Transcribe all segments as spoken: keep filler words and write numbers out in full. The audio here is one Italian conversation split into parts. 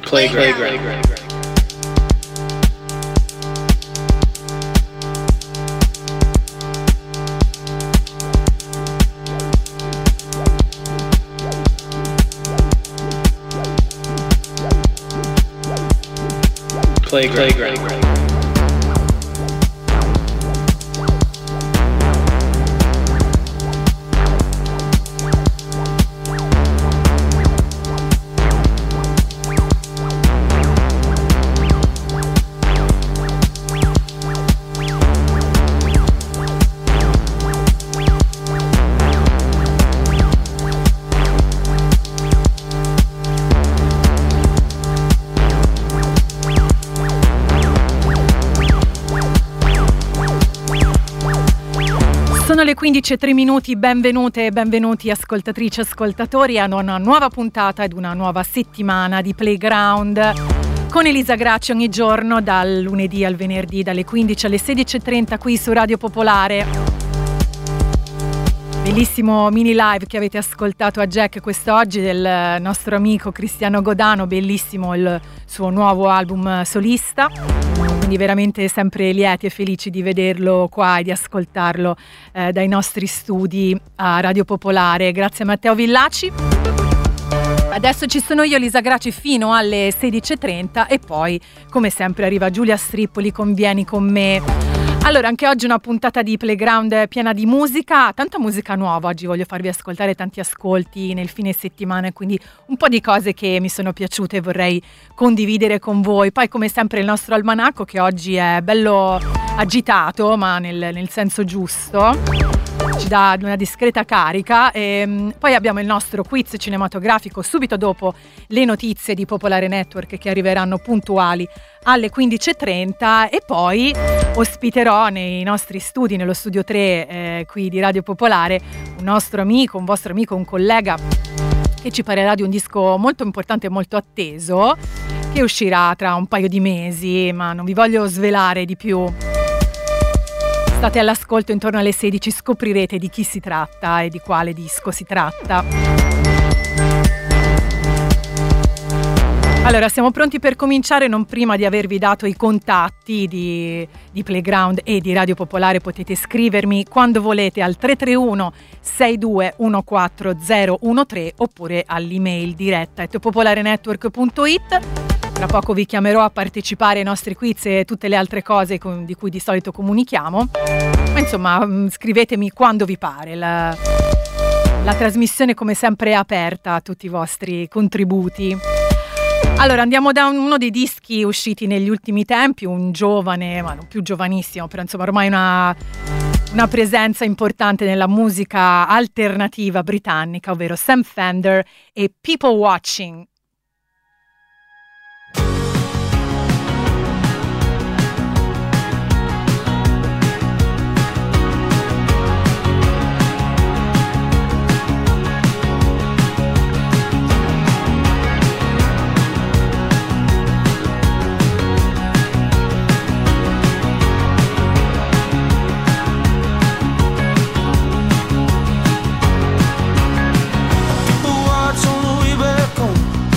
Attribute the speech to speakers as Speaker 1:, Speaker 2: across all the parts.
Speaker 1: Playground. Playground. Playground. Playground.
Speaker 2: Sono le quindici e tre minuti, benvenute e benvenuti ascoltatrici e ascoltatori ad una nuova puntata ed una nuova settimana di Playground con Elisa Gracci ogni giorno dal lunedì al venerdì dalle quindici alle sedici e trenta qui su Radio Popolare. Bellissimo mini live che avete ascoltato a Jack quest'oggi del nostro amico Cristiano Godano, bellissimo il suo nuovo album solista. Quindi veramente sempre lieti e felici di vederlo qua e di ascoltarlo eh, dai nostri studi a Radio Popolare. Grazie a Matteo Villaci. Adesso ci sono io, Elisa Gracci, fino alle sedici e trenta e poi, come sempre, arriva Giulia Strippoli con Vieni con me. Allora, anche oggi una puntata di Playground piena di musica, tanta musica nuova. Oggi voglio farvi ascoltare tanti ascolti nel fine settimana, quindi un po' di cose che mi sono piaciute e vorrei condividere con voi. Poi, come sempre, il nostro almanacco che oggi è bello agitato, ma nel, nel senso giusto. Ci dà una discreta carica. E poi abbiamo il nostro quiz cinematografico subito dopo le notizie di Popolare Network che arriveranno puntuali alle quindici e trenta e poi ospiterò nei nostri studi, nello studio tre eh, qui di Radio Popolare, un nostro amico, un vostro amico, un collega che ci parlerà di un disco molto importante e molto atteso che uscirà tra un paio di mesi, ma non vi voglio svelare di più. State all'ascolto, intorno alle sedici scoprirete di chi si tratta e di quale disco si tratta. Allora, siamo pronti per cominciare, non prima di avervi dato i contatti di, di Playground e di Radio Popolare. Potete scrivermi quando volete al tre tre uno sei due uno quattro zero uno tre oppure all'email diretta at popolarenetwork punto it. Tra poco vi chiamerò a partecipare ai nostri quiz e tutte le altre cose con, di cui di solito comunichiamo. Ma insomma, scrivetemi quando vi pare. La, la trasmissione come sempre è aperta a tutti i vostri contributi. Allora, andiamo da uno dei dischi usciti negli ultimi tempi, un giovane, ma non più giovanissimo, però insomma ormai una, una presenza importante nella musica alternativa britannica, ovvero Sam Fender e People Watching.
Speaker 3: People watch on the way back home.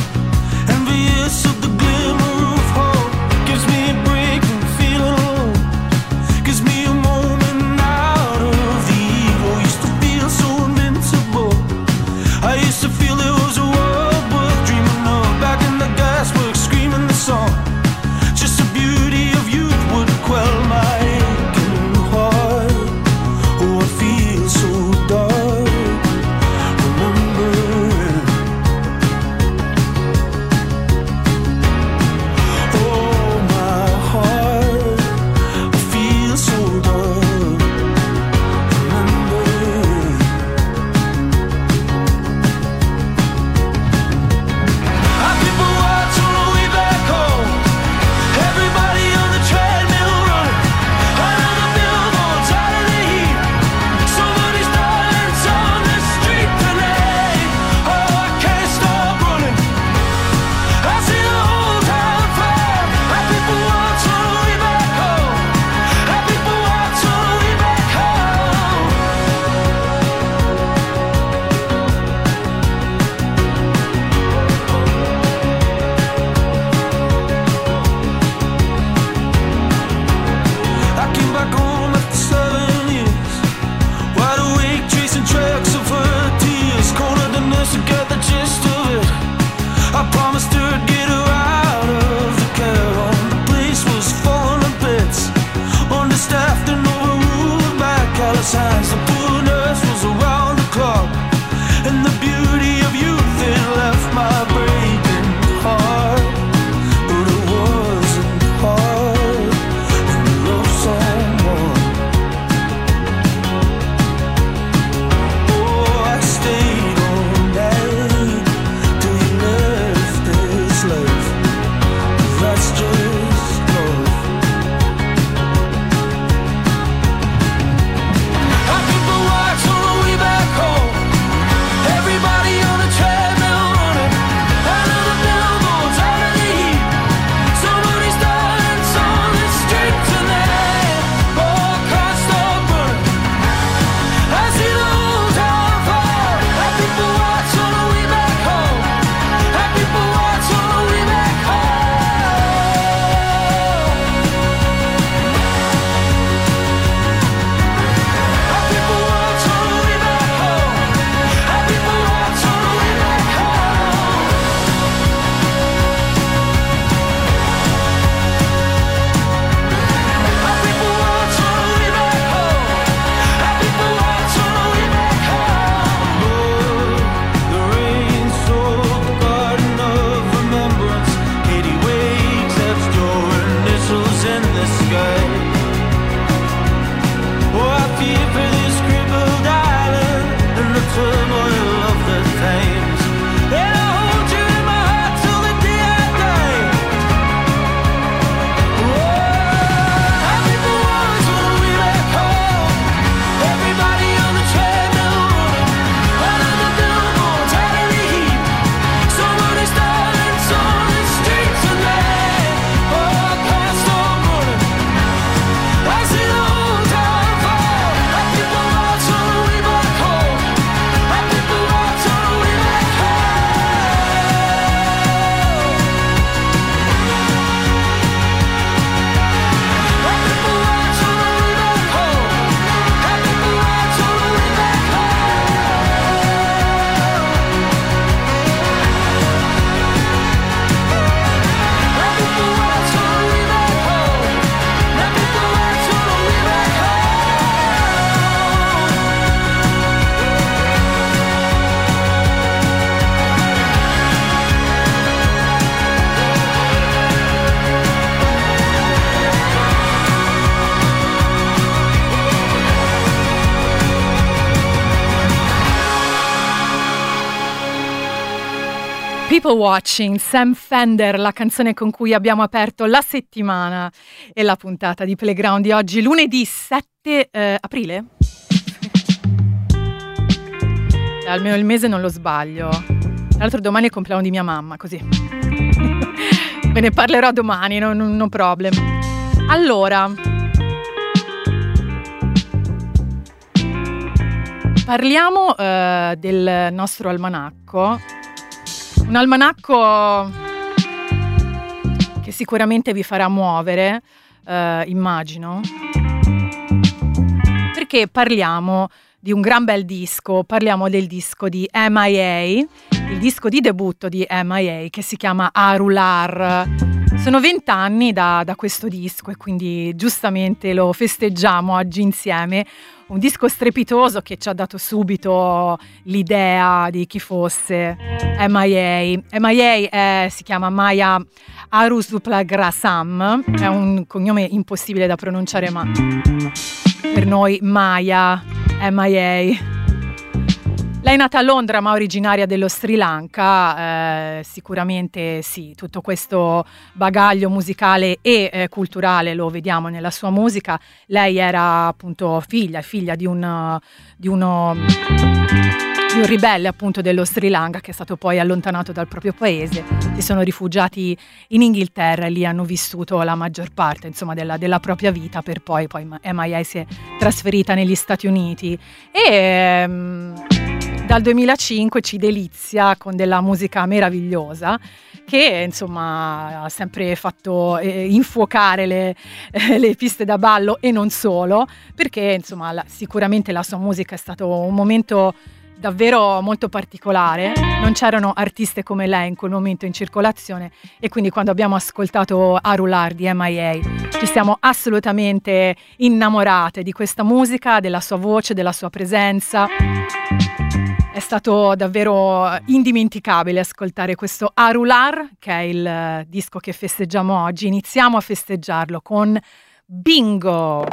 Speaker 2: People Watching, Sam Fender, la canzone con cui abbiamo aperto la settimana e la puntata di Playground di oggi, lunedì sette eh, aprile? Almeno il mese non lo sbaglio. Tra l'altro domani è il compleanno di mia mamma, così. Ve ne parlerò domani, no, no, no problem. Allora, parliamo eh, del nostro almanacco. Un almanacco che sicuramente vi farà muovere, eh, immagino, perché parliamo di un gran bel disco, parliamo del disco di M I A, il disco di debutto di M I A che si chiama Arular. Sono vent'anni da, da questo disco e quindi giustamente lo festeggiamo oggi insieme. Un disco strepitoso che ci ha dato subito l'idea di chi fosse M I A. M I A è, si chiama Maya Arusuplagrasam, è un cognome impossibile da pronunciare, ma per noi Maya, M I A. Lei è nata a Londra ma originaria dello Sri Lanka, eh, sicuramente sì, tutto questo bagaglio musicale e eh, culturale lo vediamo nella sua musica. Lei era appunto figlia, figlia di, un, di, uno, di un ribelle appunto dello Sri Lanka che è stato poi allontanato dal proprio paese. Si sono rifugiati in Inghilterra e lì hanno vissuto la maggior parte insomma della, della propria vita, per poi, poi M I A si è trasferita negli Stati Uniti e ehm, dal duemilacinque ci delizia con della musica meravigliosa che insomma ha sempre fatto eh, infuocare le, eh, le piste da ballo e non solo, perché insomma la, sicuramente la sua musica è stato un momento davvero molto particolare, non c'erano artiste come lei in quel momento in circolazione e quindi quando abbiamo ascoltato Arular di M I A ci siamo assolutamente innamorate di questa musica, della sua voce, della sua presenza. È stato davvero indimenticabile ascoltare questo Arular, che è il disco che festeggiamo oggi. Iniziamo a festeggiarlo con Bingo!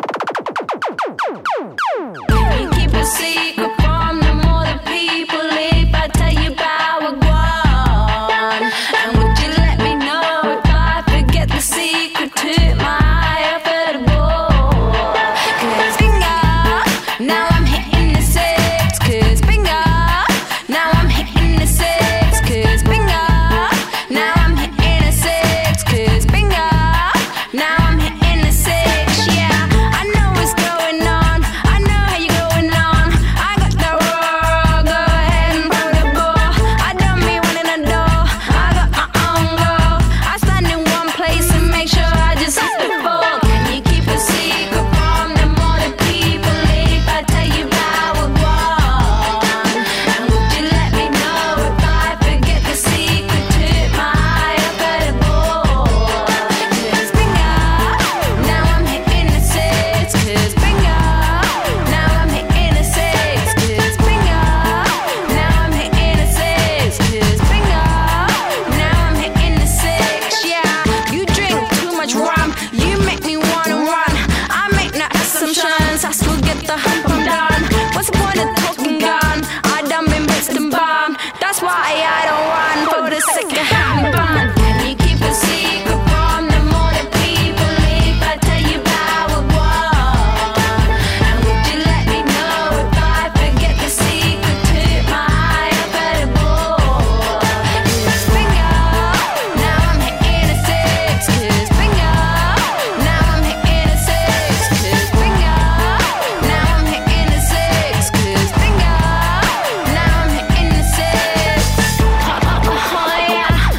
Speaker 3: Yeah.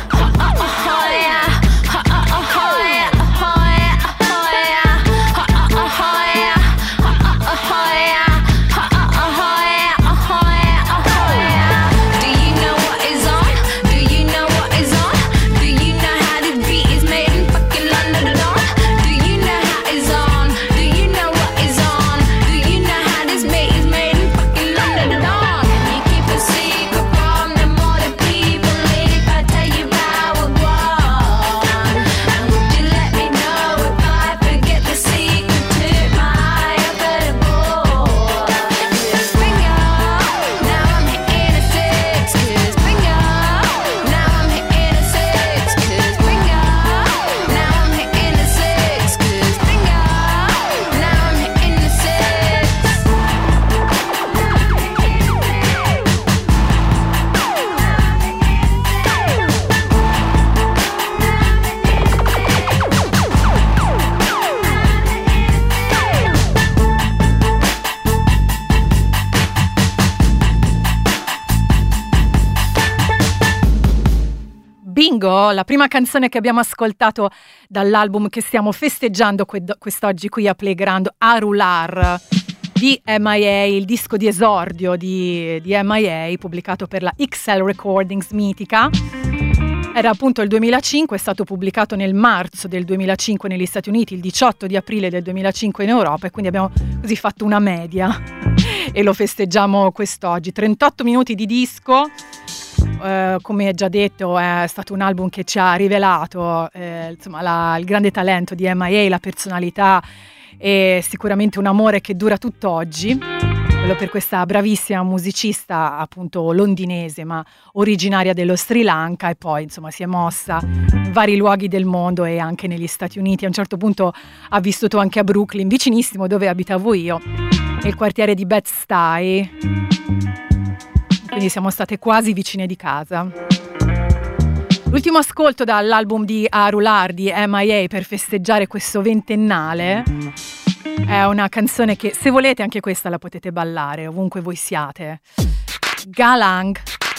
Speaker 2: Bingo, la prima canzone che abbiamo ascoltato dall'album che stiamo festeggiando que- quest'oggi qui a Playground, Arular di M I A, il disco di esordio di, di M I A pubblicato per la X L Recordings mitica. Era appunto il duemilacinque, è stato pubblicato nel marzo del duemilacinque negli Stati Uniti, il diciotto di aprile del duemilacinque in Europa, e quindi abbiamo così fatto una media e lo festeggiamo quest'oggi. trentotto minuti di disco, eh, come già detto è stato un album che ci ha rivelato eh, insomma, la, il grande talento di M I A, la personalità e sicuramente un amore che dura tutt'oggi. Quello per questa bravissima musicista appunto londinese ma originaria dello Sri Lanka, e poi insomma si è mossa in vari luoghi del mondo e anche negli Stati Uniti. A un certo punto ha vissuto anche a Brooklyn, vicinissimo dove abitavo io, nel quartiere di Bed-Stuy, quindi siamo state quasi vicine di casa. L'ultimo ascolto dall'album di Arular di M I A per festeggiare questo ventennale è una canzone che, se volete, anche questa la potete ballare ovunque voi siate. Galang.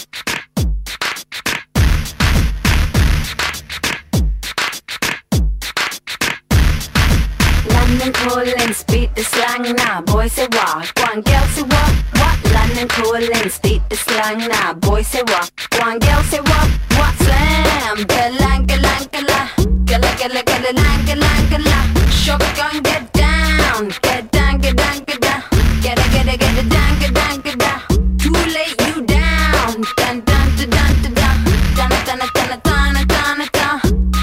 Speaker 3: London calling, speak the slang now. Boy say what? One girl say what? What? London calling, speak the slang now. Boy say what? One girl say what? What? Slam. Galang, galang, galang. Galang, galang, galang, galang, galang. Shotgun, get down. Get down, get down, get down. Get it, get it, get it down, get down, get down. Too late, you down. Dun, dun, dun, dun, dun, dun. Dun, dun, dun, dun, dun, dun, dun.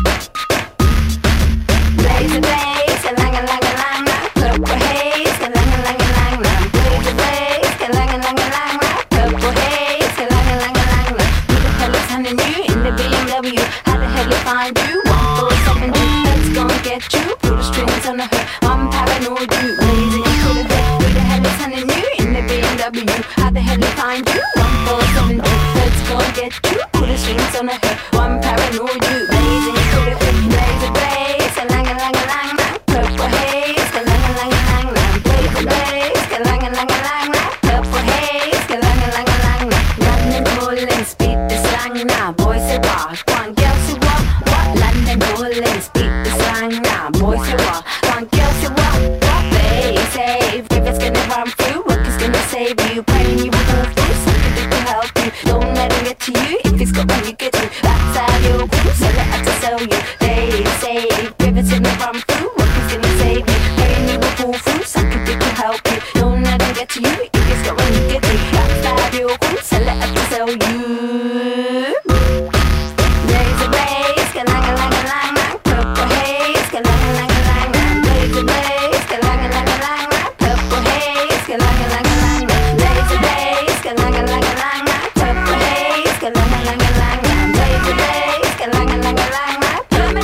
Speaker 3: Blaze the blaze, galang, galang, galang, galang. Purple haze, galang, galang, galang, galang. Blaze the blaze, galang, galang, galang, galang. Purple haze, galang, galang, galang, galang. Who the hell is hunting you in the B M W? How the hell they find you? One four seven two, let's go and get you. Put the strings on the hook, I'm paranoid you. Blazing, you could have been. Who the hell is hunting you in the B M W? How the hell they find you? One four seven two, let's go and get you. Put the strings on the hook, I'm paranoid you. Blazing, you could have been. Blaze the blaze, galang, galang, galang, galang. Purple haze, galang, galang, galang, galang. Blaze the blaze, galang, galang, galang, galang. Purple haze, galang, galang, galang, galang. London calling, speak the slang now. Boy say what? One girl say what? What? London calling, speak the slang now. Boy say what? One girl say what? What? They say if it's gonna run through, work is gonna save you. Praying you will go through, something that can help you. Don't let him get to you. If it's got one, you get to. That's how you'll do. Sell it out to sell you. They say if it's gonna run through, work is gonna save you. Praying you will pull through, something that can help you. Don't let him get to you. If it's got one, you get to. That's how you'll do. Sell it out to sell you. Blaze the blaze, galang, galang, galang, galang. Purple haze, galang, galang, galang, galang. Blaze the blaze, galang, galang, galang, galang. Purple haze, galang, galang, galang, galang. Blaze the blaze, galang, galang, galang, galang. Purple haze, galang, galang, galang, galang. Blaze the blaze, galang, galang, galang, galang.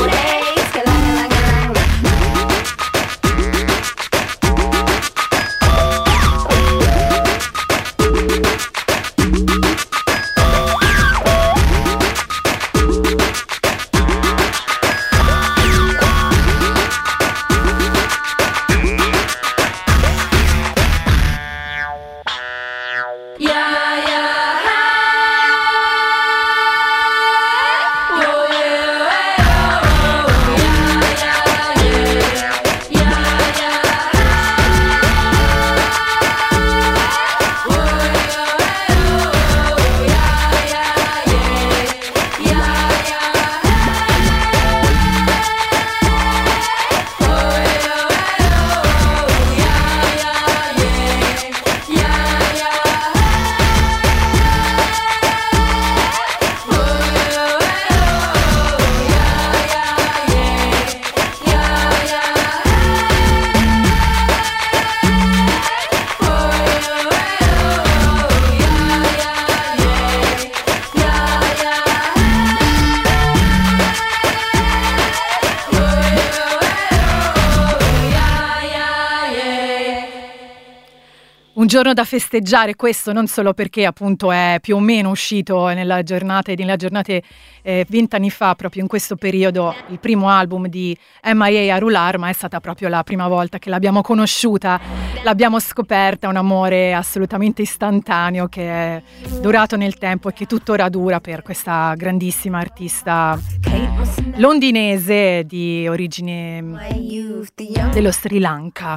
Speaker 2: un giorno da festeggiare, questo non solo perché appunto è più o meno uscito nella giornata nella giornate eh, vent'anni fa, proprio in questo periodo, il primo album di M I A a Rular, ma è stata proprio la prima volta che l'abbiamo conosciuta, l'abbiamo scoperta, un amore assolutamente istantaneo che è durato nel tempo e che tuttora dura per questa grandissima artista londinese di origine dello Sri Lanka.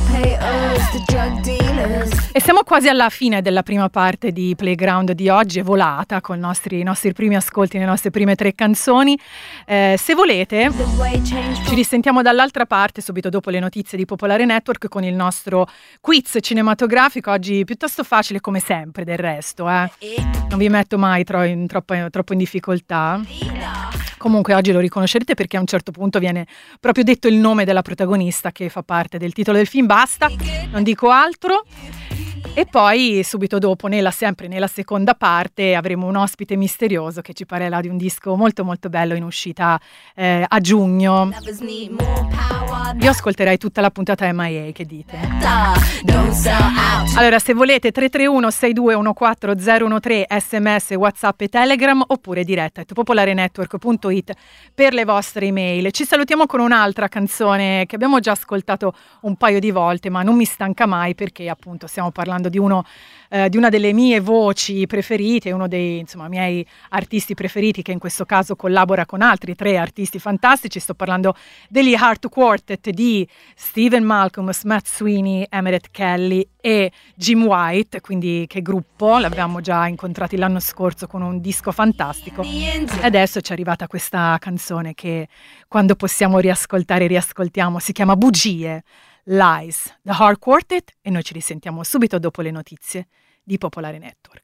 Speaker 2: E siamo quasi alla fine della prima parte di Playground di oggi, è volata con i nostri, i nostri primi ascolti, le nostre prime tre canzoni. Eh, se volete ci risentiamo dall'altra parte subito dopo le notizie di Popolare Network con il nostro quiz cinematografico, oggi piuttosto facile come sempre del resto, eh. Non vi metto mai tro- in, troppo, troppo in difficoltà. Comunque oggi lo riconoscerete perché a un certo punto viene proprio detto il nome della protagonista che fa parte del titolo del film, basta, non dico altro. E poi subito dopo, nella, sempre nella seconda parte, avremo un ospite misterioso che ci parlerà di un disco molto molto bello in uscita eh, a giugno. Io ascolterei tutta la puntata M I A, che dite? Allora, se volete tre tre uno sei due uno quattro zero uno tre, sms, whatsapp e telegram, oppure diretta at popolarenetwork punto it per le vostre email. Ci salutiamo con un'altra canzone che abbiamo già ascoltato un paio di volte, ma non mi stanca mai perché appunto stiamo parlando di uno eh, di una delle mie voci preferite, uno dei insomma miei artisti preferiti che in questo caso collabora con altri tre artisti fantastici. Sto parlando degli Heart Quartet di Stephen Malcolm, Matt Sweeney, Emmett Kelly e Jim White, quindi che gruppo, l'abbiamo già incontrati l'anno scorso con un disco fantastico e adesso ci è arrivata questa canzone che quando possiamo riascoltare riascoltiamo, si chiama Bugie, Lies, The Heart Quartet, e noi ci risentiamo subito dopo le notizie di Popolare Network.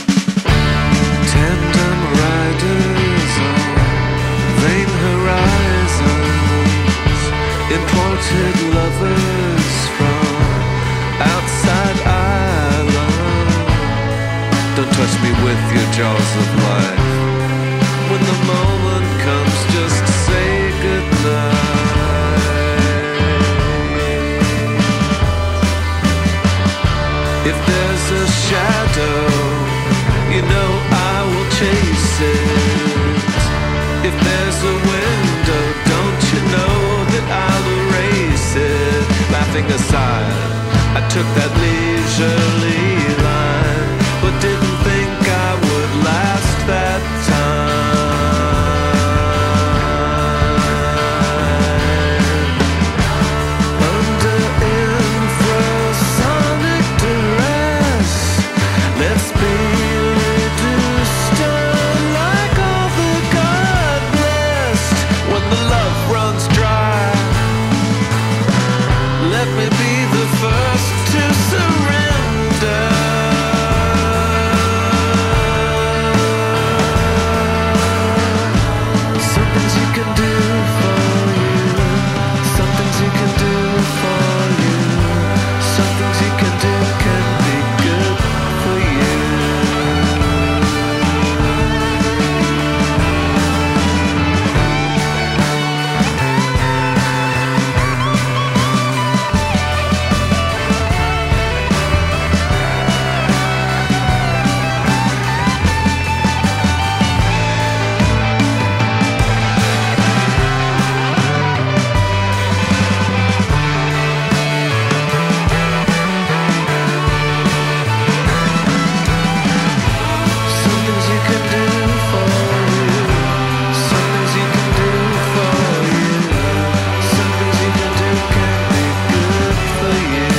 Speaker 4: Tandem riders on vain horizons, imported lovers from outside Ireland. Don't touch me with your jaws of life. When the moment comes, just say goodnight. If there's a shadow, you know I will chase it. If there's a window, don't you know that I'll erase it. Laughing aside, I took that leisurely line, but didn't think I would last that time. Under infrasonic duress, let's be reduced like all the God blessed. When the love runs dry, let me be the first to surrender. Some things you can do for you, some things you can do for you, some things you can do can be good for you. Some things you can do for you, some things you can do for you, some things you can do can be good for you.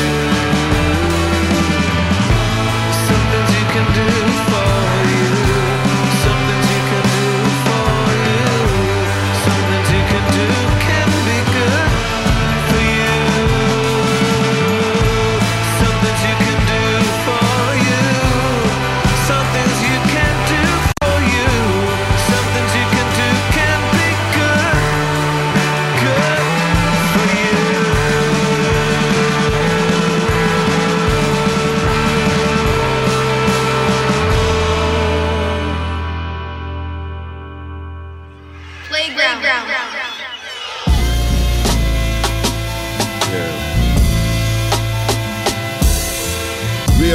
Speaker 4: Some things you can do for you, some things you can do for you, some things you can do can be good for you. Some things you can do for you, some things you can do for you, some things you can do can be good, good for you.
Speaker 1: Playground.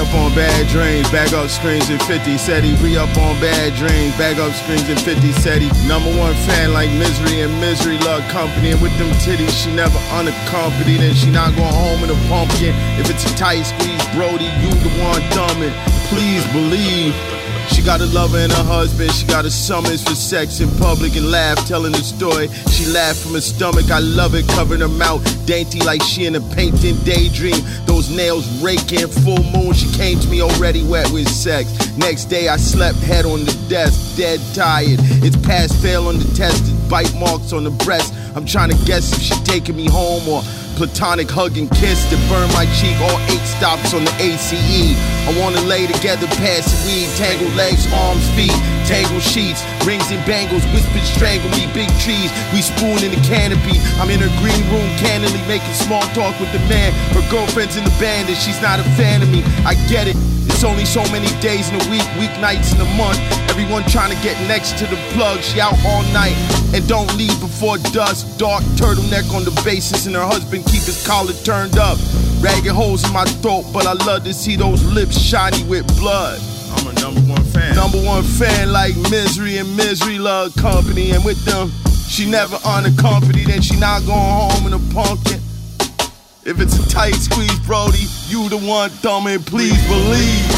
Speaker 5: re-up on bad dreams, bag up strings and fifty said he re-up on bad dreams, bag up strings and fifty said he number one fan like Misery and Misery love company, and with them titties she never unaccompanied, and she not going home in a pumpkin. If it's a tight squeeze, Brody, you the one thumbing. Please believe. She got a lover and a husband. She got a summons for sex in public and laugh, telling the story. She laughed from her stomach. I love it, covering her mouth, dainty like she in a painting daydream. Those nails raking, full moon. She came to me already wet with sex. Next day I slept head on the desk, dead tired. It's pass fail on the test. It's bite marks on the breast. I'm trying to guess if she taking me home or platonic hug and kiss to burn my cheek. All eight stops on the A C E. I wanna lay together, pass the weed, tangle legs, arms, feet, tangle sheets, rings and bangles, whispered strangle me, big trees, we spoon in the canopy. I'm in her green room candidly making small talk with the man. Her girlfriend's in the band and she's not a fan of me. I get it. It's only so many days in a week, weeknights in a month. Everyone trying to get next to the plug. She out all night and don't leave before dusk. Dark turtleneck on the basis and her husband keep his collar turned up. Ragged holes in my throat, but I love to see those lips shiny with blood. I'm a number one fan. Number one fan like Misery and Misery love company, and with them, she never unaccompanied and she not going home in a pumpkin. If it's a tight squeeze, Brody, you the one thumbing, please believe.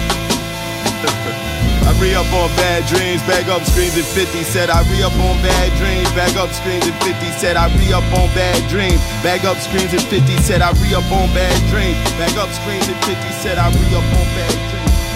Speaker 5: I re-up on bad dreams, bag up screens and fifty said I re-up on bad dreams, bag up screens and fifty said I re-up on bad dreams, bag up screens and fifty said I re-up on bad dreams, bag up screens and fifty said I re-up on bad dreams.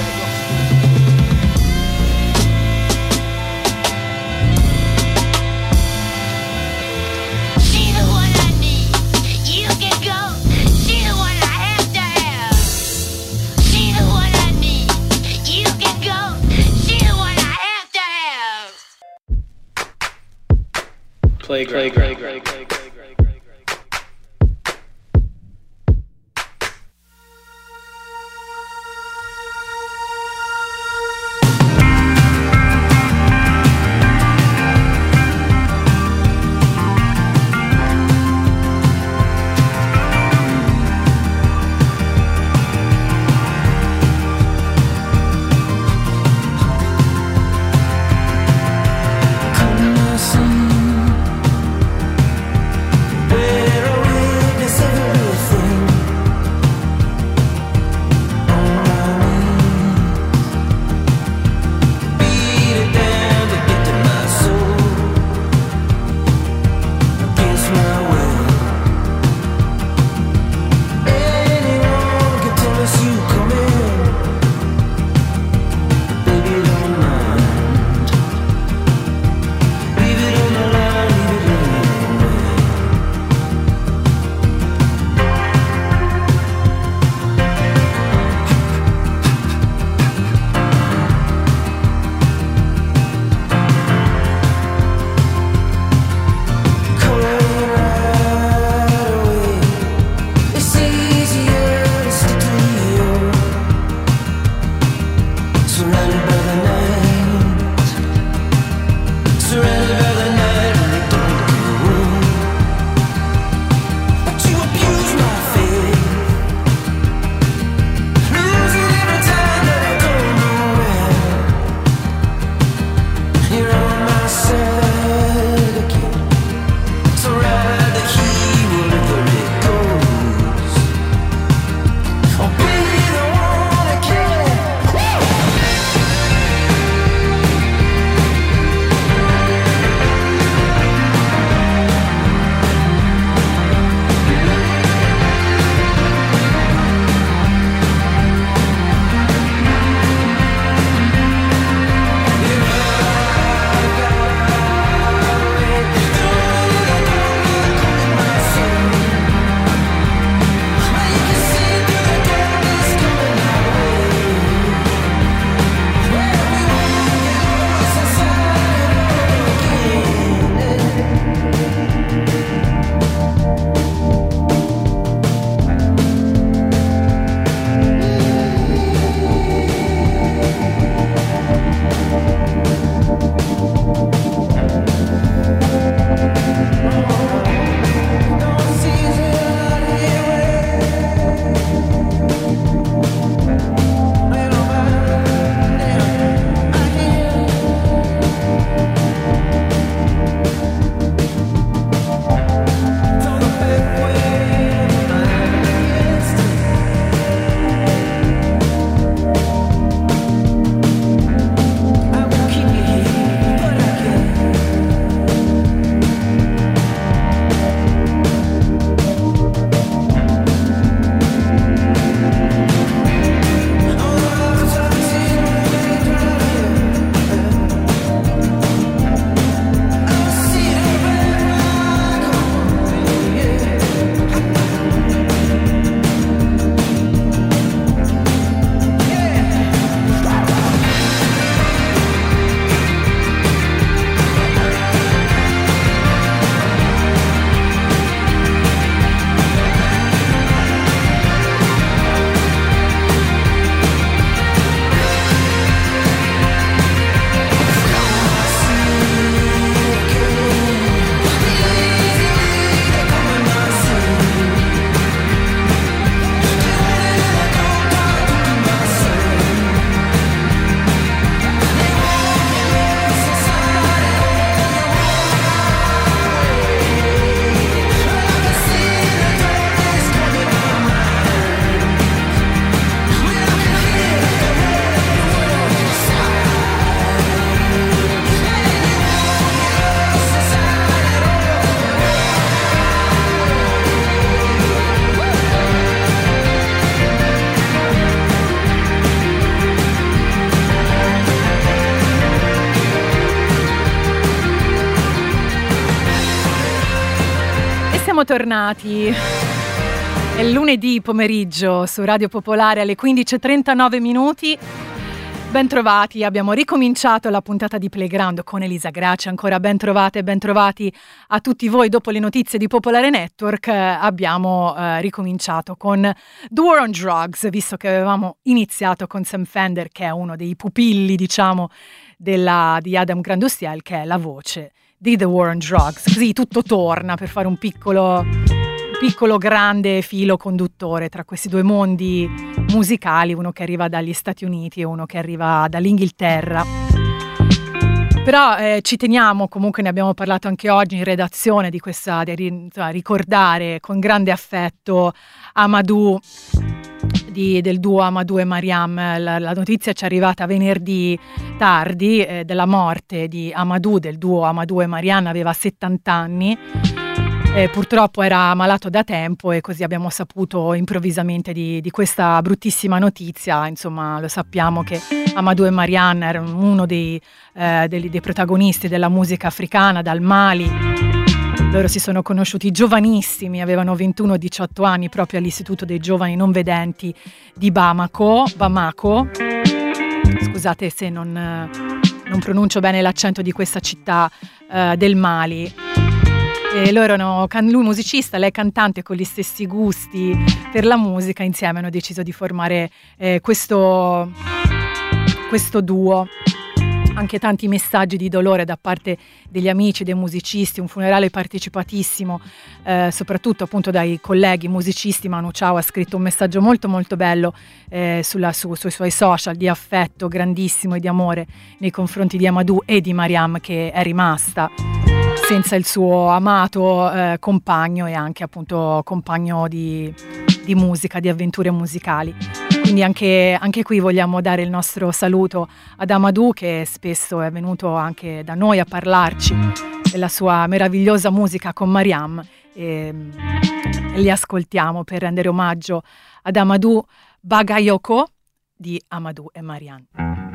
Speaker 6: Playground. Playground.
Speaker 7: Come listen
Speaker 2: siamo tornati. È lunedì pomeriggio su Radio Popolare alle quindici e trentanove minuti. Bentrovati, abbiamo ricominciato la puntata di Playground con Elisa Gracia. Ancora ben trovate e ben trovati a tutti voi. Dopo le notizie di Popolare Network eh, abbiamo eh, ricominciato con The War on Drugs, visto che avevamo iniziato con Sam Fender, che è uno dei pupilli, diciamo, della, di Adam Grandustiel, che è la voce di The War on Drugs. Così tutto torna per fare un piccolo... piccolo grande filo conduttore tra questi due mondi musicali, uno che arriva dagli Stati Uniti e uno che arriva dall'Inghilterra. Però eh, ci teniamo, comunque ne abbiamo parlato anche oggi in redazione, di questa di insomma, ricordare con grande affetto Amadou, di, del duo Amadou e Mariam. La, la notizia ci è arrivata venerdì tardi eh, della morte di Amadou, del duo Amadou e Mariam. Aveva settanta anni. Eh, purtroppo era malato da tempo e così abbiamo saputo improvvisamente di, di questa bruttissima notizia. Insomma, lo sappiamo che Amadou e Mariam erano uno dei, eh, dei, dei protagonisti della musica africana dal Mali. Loro si sono conosciuti giovanissimi, avevano ventuno diciotto anni proprio all'Istituto dei Giovani Non Vedenti di Bamako. Bamako. Scusate se non, non pronuncio bene l'accento di questa città eh, del Mali. E loro erano, lui musicista, lei cantante, con gli stessi gusti per la musica. Insieme hanno deciso di formare eh, questo, questo duo. Anche tanti messaggi di dolore da parte degli amici, dei musicisti, un funerale partecipatissimo, eh, soprattutto appunto dai colleghi musicisti. Manu Chao ha scritto un messaggio molto molto bello eh, sulla, su, sui suoi social, di affetto grandissimo e di amore nei confronti di Amadou e di Mariam, che è rimasta senza il suo amato eh, compagno e anche appunto compagno di, di musica, di avventure musicali. Quindi anche, anche qui vogliamo dare il nostro saluto ad Amadou, che spesso è venuto anche da noi a parlarci della sua meravigliosa musica con Mariam, e, e li ascoltiamo per rendere omaggio ad Amadou. Bagayoko di Amadou e Mariam.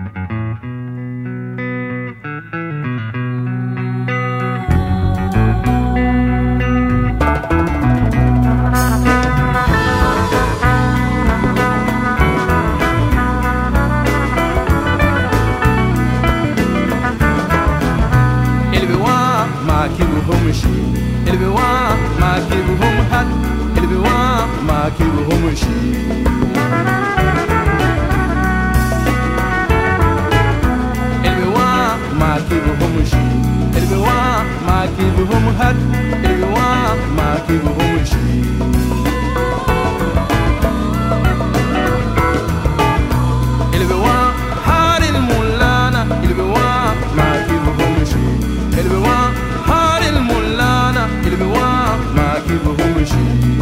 Speaker 6: Kibu homushi, elbe wa ma kibu hom hat, elbe wa ma kibu homushi. Elbe wa ma kibu homushi, elbe wa ma kibu hom hat, elbe wa ma kibu homushi. Elbe wa haril mulana, elbe wa ma kibu homushi, elbe wa المولانا البوا ما كيفهم شيء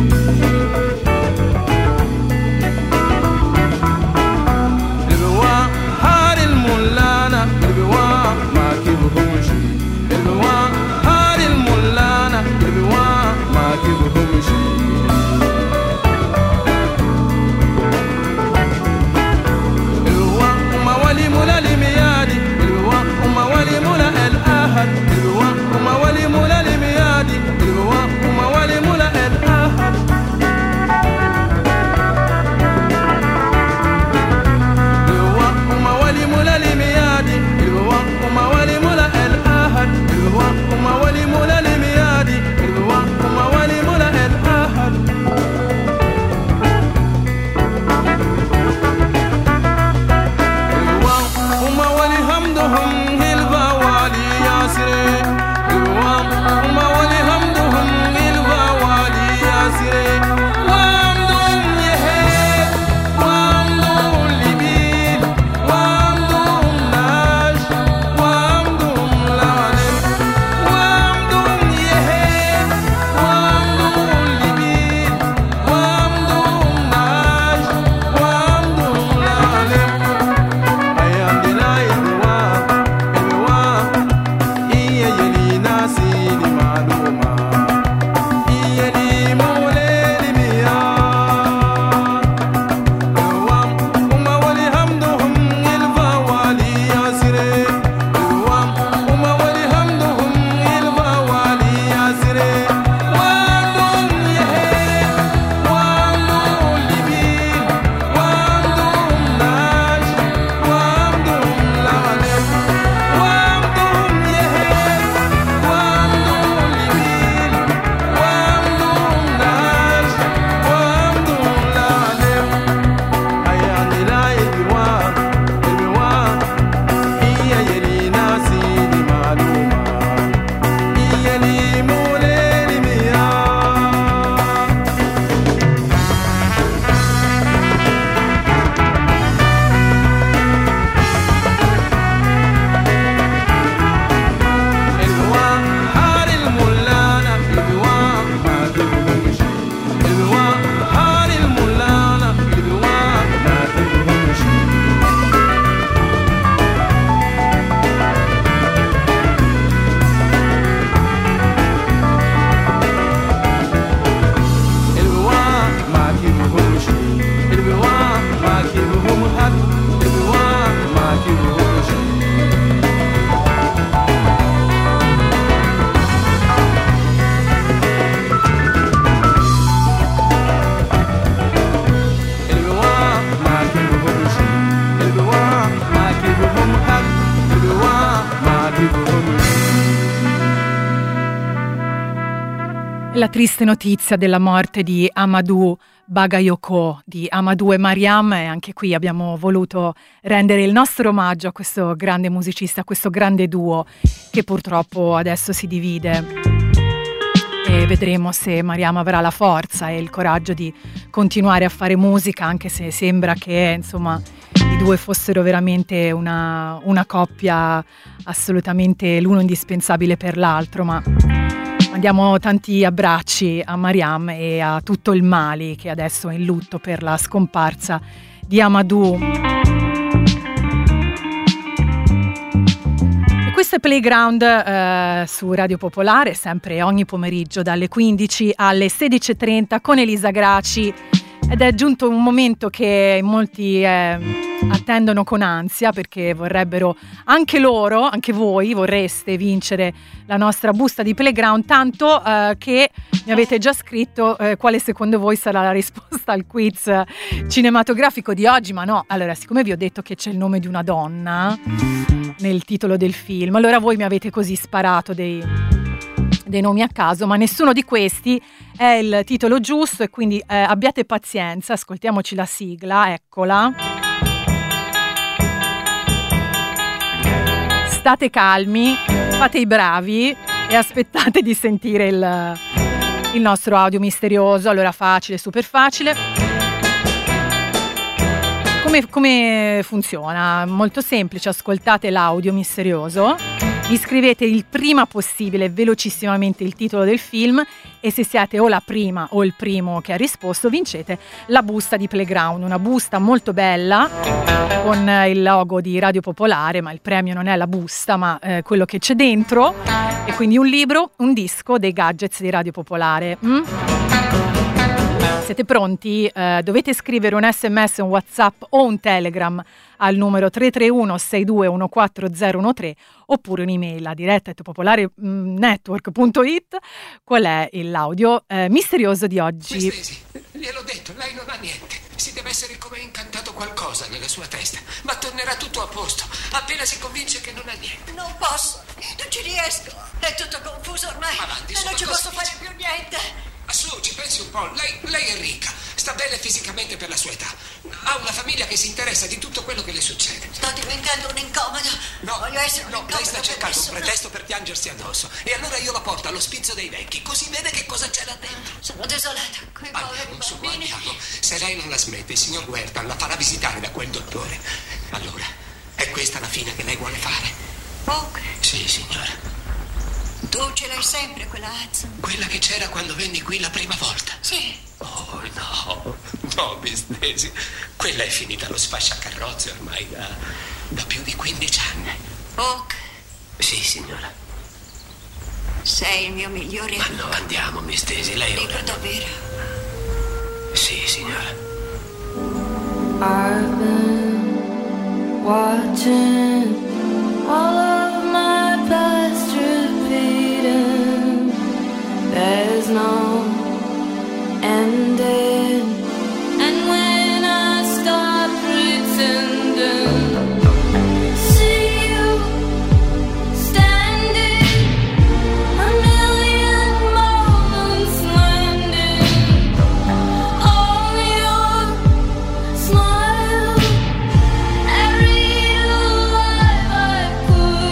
Speaker 6: البوا هار المولانا البوا ما كيفهم شيء البوا هار المولانا
Speaker 2: La triste notizia della morte di Amadou Bagayoko, di Amadou e Mariam, e anche qui abbiamo voluto rendere il nostro omaggio a questo grande musicista, a questo grande duo che purtroppo adesso si divide, e vedremo se Mariam avrà la forza e il coraggio di continuare a fare musica, anche se sembra che insomma i due fossero veramente una, una coppia assolutamente l'uno indispensabile per l'altro. Ma mandiamo tanti abbracci a Mariam e a tutto il Mali, che adesso è in lutto per la scomparsa di Amadou. E questo è Playground eh, su Radio Popolare, sempre ogni pomeriggio dalle quindici alle sedici e trenta con Elisa Graci. Ed è giunto un momento che molti eh, attendono con ansia, perché vorrebbero anche loro, anche voi vorreste vincere la nostra busta di Playground, tanto eh, che mi avete già scritto eh, quale secondo voi sarà la risposta al quiz cinematografico di oggi. Ma no, allora, siccome vi ho detto che c'è il nome di una donna nel titolo del film, allora voi mi avete così sparato dei... dei nomi a caso, ma nessuno di questi è il titolo giusto, e quindi eh, abbiate pazienza, ascoltiamoci la sigla, eccola. State calmi, fate i bravi e aspettate di sentire il, il nostro audio misterioso. Allora, facile, super facile. Come, come funziona? Molto semplice, ascoltate l'audio misterioso, mi scrivete il prima possibile velocissimamente il titolo del film, e se siete o la prima o il primo che ha risposto vincete la busta di Playground, una busta molto bella con il logo di Radio Popolare, ma il premio non è la busta ma eh, quello che c'è dentro, e quindi un libro, un disco, dei gadgets di Radio Popolare. Mm? Siete pronti? Eh, dovete scrivere un sms, un WhatsApp o un Telegram al numero tre tre uno sei due uno quattro zero uno tre, oppure un'email a diretta at popolare network punto it. Qual è l'audio eh, misterioso di oggi?
Speaker 7: Stesi, gliel'ho detto, lei non ha niente. Si deve essere come incantato qualcosa nella sua testa, ma tornerà tutto a posto appena si convince che non ha niente.
Speaker 8: Non posso, non ci riesco. È tutto confuso ormai.
Speaker 7: Avanti,
Speaker 8: e non ci posso
Speaker 7: spingi.
Speaker 8: fare più niente.
Speaker 7: Su, ci pensi un po', lei, lei è ricca, sta bene fisicamente per la sua età, ha una famiglia che si interessa di tutto quello che le succede.
Speaker 8: Sto diventando un incomodo.
Speaker 7: No,
Speaker 8: Voglio essere un
Speaker 7: no,
Speaker 8: incomodo
Speaker 7: lei sta
Speaker 8: per
Speaker 7: cercando un
Speaker 8: nessuno.
Speaker 7: pretesto per piangersi addosso, e allora io la porto all'ospizio dei vecchi, così vede che cosa c'è là dentro.
Speaker 8: Sono desolata, quei poveri
Speaker 7: Andiamo su,
Speaker 8: bambini.
Speaker 7: andiamo. Se lei non la smette, il signor Huerta la farà visitare da quel dottore. Allora, è questa la fine che lei vuole fare?
Speaker 8: Ok.
Speaker 7: Sì, signora.
Speaker 8: Tu ce l'hai sempre quella Hudson?
Speaker 7: Quella che c'era quando venni qui la prima volta.
Speaker 8: Sì.
Speaker 7: Oh, no, no, Miss Daisy. Quella è finita allo sfasciacarrozze ormai da, da più di quindici anni.
Speaker 8: Ok.
Speaker 7: Sì, signora.
Speaker 8: Sei il mio migliore
Speaker 7: Ma
Speaker 8: amico.
Speaker 7: no, andiamo, Miss Daisy, lei è
Speaker 8: Dico
Speaker 7: una...
Speaker 8: davvero.
Speaker 7: Sì, signora.
Speaker 9: I've been watching all of my past repeating. There's no ending. And when I stop pretending, see you standing, a million moments landing on your smile. Every life I could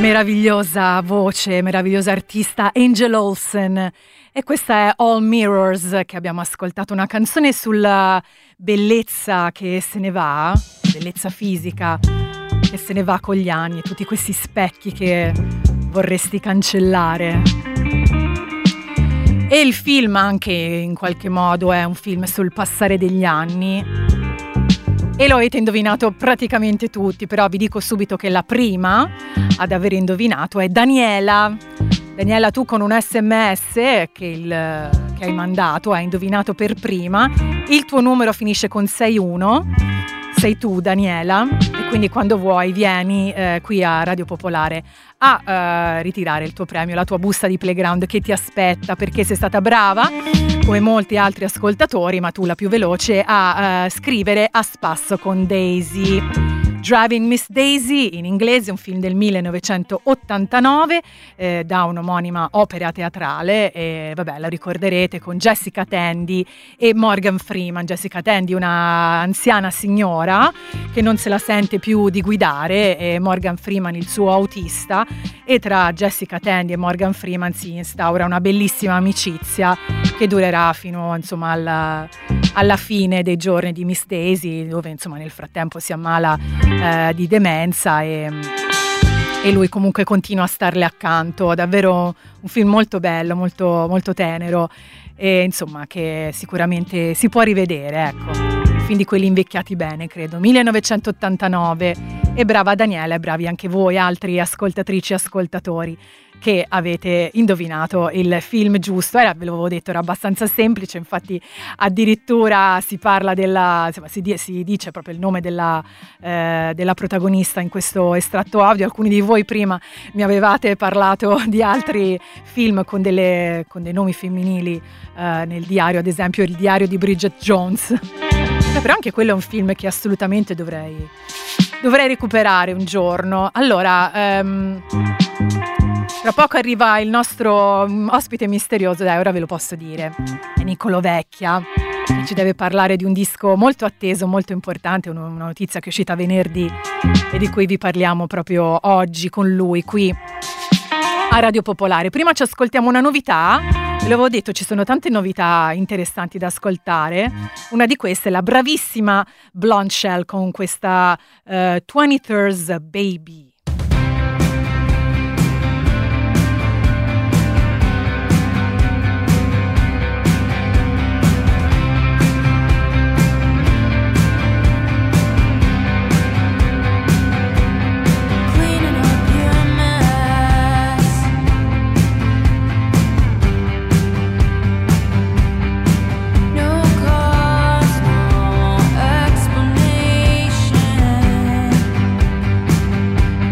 Speaker 2: Meravigliosa voce, meravigliosa artista Angel Olsen. E questa è All Mirrors, che abbiamo ascoltato, una canzone sulla bellezza che se ne va, bellezza fisica che se ne va con gli anni, tutti questi specchi che vorresti cancellare. E il film anche in qualche modo è un film sul passare degli anni. E lo avete indovinato praticamente tutti, però vi dico subito che la prima ad aver indovinato è Daniela. Daniela, tu con un sms che, il, che hai mandato hai indovinato per prima. Il tuo numero finisce con sei uno, sei tu Daniela, e quindi quando vuoi vieni eh, qui a Radio Popolare a eh, ritirare il tuo premio, la tua busta di Playground che ti aspetta, perché sei stata brava come molti altri ascoltatori, ma tu la più veloce a uh, scrivere A spasso con Daisy. Driving Miss Daisy, in inglese, un film del millenovecentottantanove eh, da un'omonima opera teatrale, e vabbè, la ricorderete con Jessica Tandy e Morgan Freeman. Jessica Tandy, una anziana signora che non se la sente più di guidare, e Morgan Freeman il suo autista, e tra Jessica Tandy e Morgan Freeman si instaura una bellissima amicizia che durerà fino insomma alla, alla fine dei giorni di Miss Daisy, dove insomma nel frattempo si ammala eh, di demenza e, e lui comunque continua a starle accanto. Davvero un film molto bello, molto, molto tenero, e insomma che sicuramente si può rivedere, ecco, un film di quelli invecchiati bene, credo. Millenovecentottantanove. E brava Daniela, e bravi anche voi altri ascoltatrici e ascoltatori che avete indovinato il film giusto. Era, ve l'avevo detto, era abbastanza semplice, infatti addirittura si parla della, insomma, si, di, si dice proprio il nome della, eh, della protagonista in questo estratto audio. Alcuni di voi prima mi avevate parlato di altri film con, delle, con dei nomi femminili eh, nel diario, ad esempio il diario di Bridget Jones. Eh, però anche quello è un film che assolutamente dovrei, dovrei recuperare un giorno. Allora, ehm, tra poco arriva il nostro ospite misterioso, dai, ora ve lo posso dire, è Niccolò Vecchia, che ci deve parlare di un disco molto atteso, molto importante, una notizia che è uscita venerdì e di cui vi parliamo proprio oggi con lui qui a Radio Popolare. Prima ci ascoltiamo una novità, ve l'avevo detto, ci sono tante novità interessanti da ascoltare. Una di queste è la bravissima Blonde Shell con questa uh, twenty-thirds Baby.
Speaker 9: Explanation.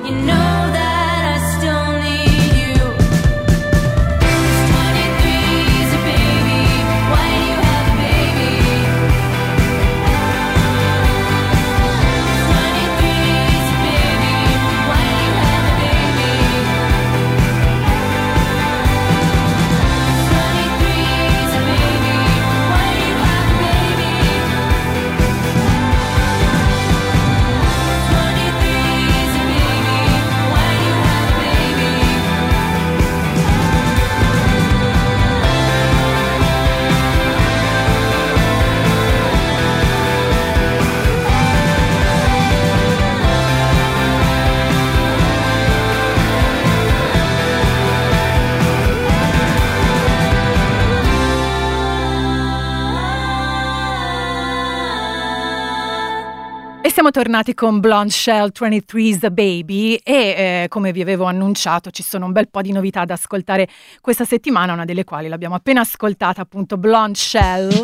Speaker 9: You know that I still need you. It's twenty-three, so baby, why do you have a baby? twenty-three, so baby, why do you have a baby? twenty-three, so baby, why do you have a baby? twenty-three, so baby, why do you have a baby?
Speaker 2: E siamo tornati con Blonde Shell ventitré The Baby e eh, come vi avevo annunciato ci sono un bel po' di novità da ascoltare questa settimana, una delle quali l'abbiamo appena ascoltata, appunto Blonde Shell.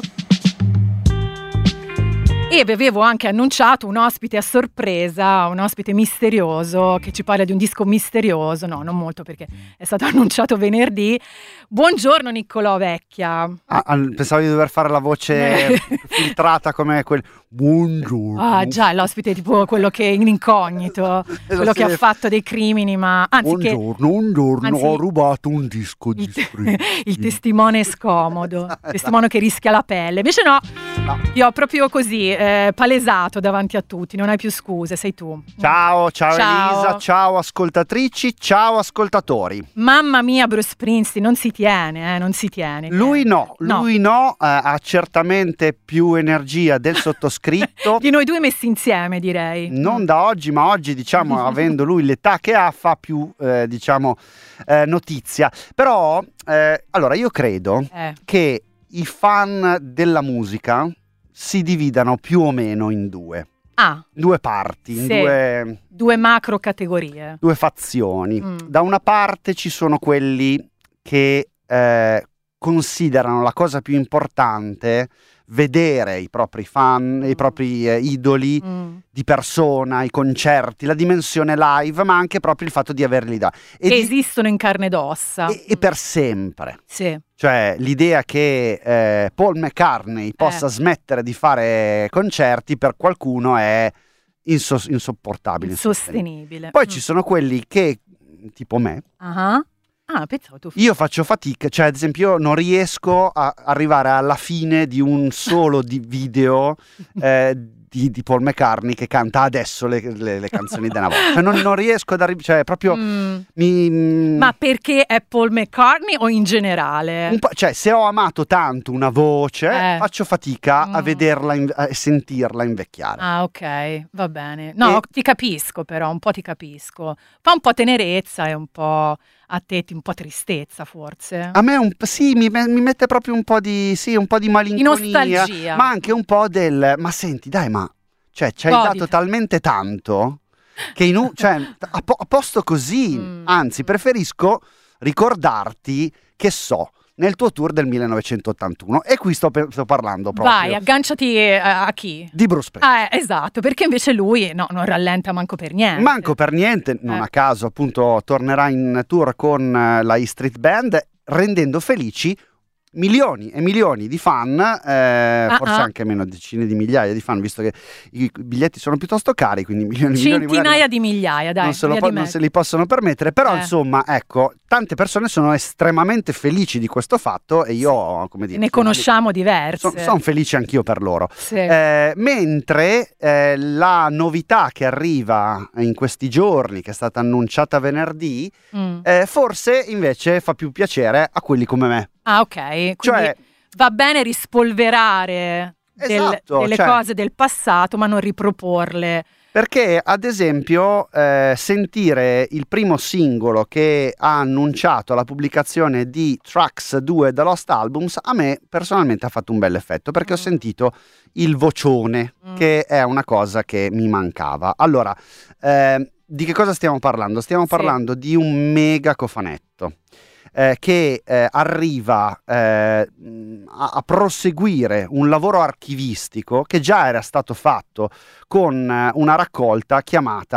Speaker 2: E vi avevo anche annunciato un ospite a sorpresa, un ospite misterioso che ci parla di un disco misterioso. No, non molto perché è stato annunciato venerdì. Buongiorno Niccolò Vecchia.
Speaker 10: Ah, pensavo di dover fare la voce filtrata come quel buongiorno.
Speaker 2: Ah già, l'ospite tipo quello che è in incognito, quello che ha fatto dei crimini, ma anzi che
Speaker 10: buongiorno, buongiorno,
Speaker 2: anzi,
Speaker 10: ho rubato un disco di
Speaker 2: il,
Speaker 10: Spring.
Speaker 2: il testimone scomodo, il testimone che rischia la pelle. Invece no,
Speaker 10: No.
Speaker 2: io ho proprio così eh, palesato davanti a tutti, non hai più scuse, sei tu.
Speaker 10: Ciao, ciao,
Speaker 2: Ciao.
Speaker 10: Elisa, ciao ascoltatrici, ciao ascoltatori.
Speaker 2: Mamma mia, Bruce Springsteen, non si tiene, eh, non si tiene.
Speaker 10: Lui no,
Speaker 2: No.
Speaker 10: lui no, eh, ha certamente più energia del sottoscritto.
Speaker 2: Di noi due messi insieme, direi.
Speaker 10: Non da oggi, ma oggi, diciamo, avendo lui l'età che ha, fa più, eh, diciamo, eh, notizia. Però, eh, allora, io credo
Speaker 2: Eh.
Speaker 10: che i fan della musica si dividano più o meno in due,
Speaker 2: Ah,
Speaker 10: due parti, in
Speaker 2: Sì.
Speaker 10: due,
Speaker 2: due macro categorie.
Speaker 10: due fazioni.
Speaker 2: Mm.
Speaker 10: Da una parte ci sono quelli che eh, considerano la cosa più importante vedere i propri fan, i propri eh, idoli
Speaker 2: Mm.
Speaker 10: di persona, i concerti, la dimensione live, ma anche proprio il fatto di averli da e,
Speaker 2: Che
Speaker 10: di-
Speaker 2: esistono in carne ed ossa.
Speaker 10: e- e per sempre.
Speaker 2: Sì.
Speaker 10: Cioè l'idea che eh, Paul McCartney possa
Speaker 2: Eh.
Speaker 10: smettere di fare concerti per qualcuno è inso- insopportabile. insostenibile.
Speaker 2: Sostenibile.
Speaker 10: Poi
Speaker 2: Mm.
Speaker 10: ci sono quelli che, tipo me,
Speaker 2: Ah, ah, pensavo tu.
Speaker 10: io faccio fatica, cioè ad esempio io non riesco a arrivare alla fine di un solo di video eh, di, di Paul McCartney che canta adesso le, le- le canzoni della volta. Cioè non, non riesco ad arrivare, cioè proprio
Speaker 2: Mm.
Speaker 10: mi...
Speaker 2: Ma perché è Paul McCartney o in generale?
Speaker 10: un po', cioè se ho amato tanto una voce
Speaker 2: Eh.
Speaker 10: faccio fatica a
Speaker 2: Mm.
Speaker 10: vederla in- a sentirla invecchiare.
Speaker 2: Ah, ok, va bene. No,
Speaker 10: E-
Speaker 2: ti capisco però, un po' ti capisco. Fa un po' tenerezza e un po' a te, un po' tristezza forse.
Speaker 10: A me un, sì, mi, mi mette proprio un po' di sì, un po' di malinconia,
Speaker 2: nostalgia.
Speaker 10: ma anche un po' del ma senti, dai, ma cioè ci hai
Speaker 2: Goditi.
Speaker 10: dato talmente tanto che in un, cioè, a, po- a posto così,
Speaker 2: Mm.
Speaker 10: anzi, preferisco ricordarti che so nel tuo tour del millenovecentottantuno e qui sto, per- sto parlando proprio
Speaker 2: Vai, agganciati eh, a, chi?
Speaker 10: di Bruce Springsteen.
Speaker 2: Ah, eh, esatto, perché invece lui no, non rallenta manco per niente.
Speaker 10: Manco per niente, non
Speaker 2: Eh.
Speaker 10: a caso appunto tornerà in tour con eh, la E Street Band rendendo felici milioni e milioni di fan, eh, forse
Speaker 2: ah.
Speaker 10: anche meno decine di migliaia di fan, visto che i biglietti sono piuttosto cari, quindi milioni e milioni
Speaker 2: Centinaia
Speaker 10: magari
Speaker 2: di migliaia, dai.
Speaker 10: non se, lo
Speaker 2: via
Speaker 10: po-
Speaker 2: di
Speaker 10: non
Speaker 2: mezzo.
Speaker 10: se li possono permettere, però
Speaker 2: Eh.
Speaker 10: insomma ecco, tante persone sono estremamente felici di questo fatto e io come dire
Speaker 2: Ne conosciamo diverse.
Speaker 10: sono felice anch'io per loro.
Speaker 2: Sì.
Speaker 10: Eh, mentre eh, la novità che arriva in questi giorni, che è stata annunciata venerdì,
Speaker 2: Mm.
Speaker 10: eh, forse invece fa più piacere a quelli come me.
Speaker 2: Ah, ok. Quindi
Speaker 10: Cioè,
Speaker 2: va bene rispolverare del-
Speaker 10: Esatto,
Speaker 2: delle
Speaker 10: cioè-
Speaker 2: cose del passato, ma non riproporle.
Speaker 10: perché ad esempio eh, sentire il primo singolo che ha annunciato la pubblicazione di Tracks due The Lost Albums a me personalmente ha fatto un bel effetto, perché ho
Speaker 2: Mm.
Speaker 10: sentito il vocione,
Speaker 2: Mm.
Speaker 10: che è una cosa che mi mancava. Allora, eh, di che cosa stiamo parlando? Stiamo
Speaker 2: Sì.
Speaker 10: parlando di un mega cofanetto eh, che eh, arriva eh, mh, a, a proseguire un lavoro archivistico che già era stato fatto con eh, una raccolta chiamata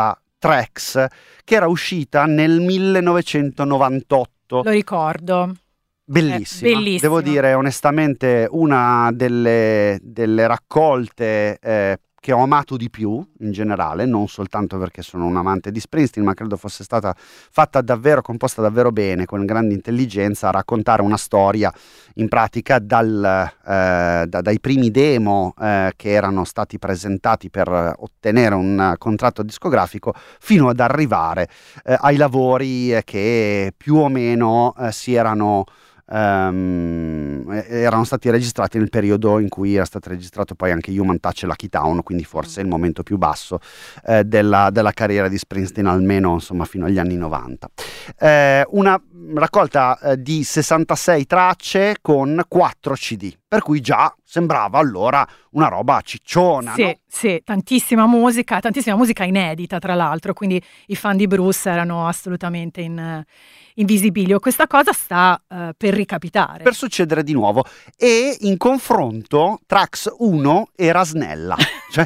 Speaker 10: Tracks, che era uscita nel millenovecentonovantotto.
Speaker 2: Lo ricordo.
Speaker 10: Bellissima.
Speaker 2: Eh, bellissima.
Speaker 10: Devo dire onestamente una delle, delle raccolte eh, che ho amato di più in generale, non soltanto perché sono un amante di Springsteen, ma credo fosse stata fatta davvero, composta davvero bene, con grande intelligenza, a raccontare una storia in pratica dal, eh, da, dai primi demo eh, che erano stati presentati per ottenere un contratto discografico fino ad arrivare eh, ai lavori eh, che più o meno eh, si erano Um, erano stati registrati nel periodo in cui era stato registrato poi anche Human Touch e Lucky Town, quindi forse il momento più basso eh, della, della carriera di Springsteen, almeno insomma fino agli anni novanta. Eh, una raccolta eh, di sessantasei tracce con quattro C D, per cui già sembrava allora una roba cicciona.
Speaker 2: Sì,
Speaker 10: no?
Speaker 2: sì, tantissima musica, tantissima musica inedita tra l'altro, quindi i fan di Bruce erano assolutamente in, in visibilio. Questa cosa sta uh, per ricapitare.
Speaker 10: Per succedere di nuovo. E in confronto Trax uno era snella. Cioè...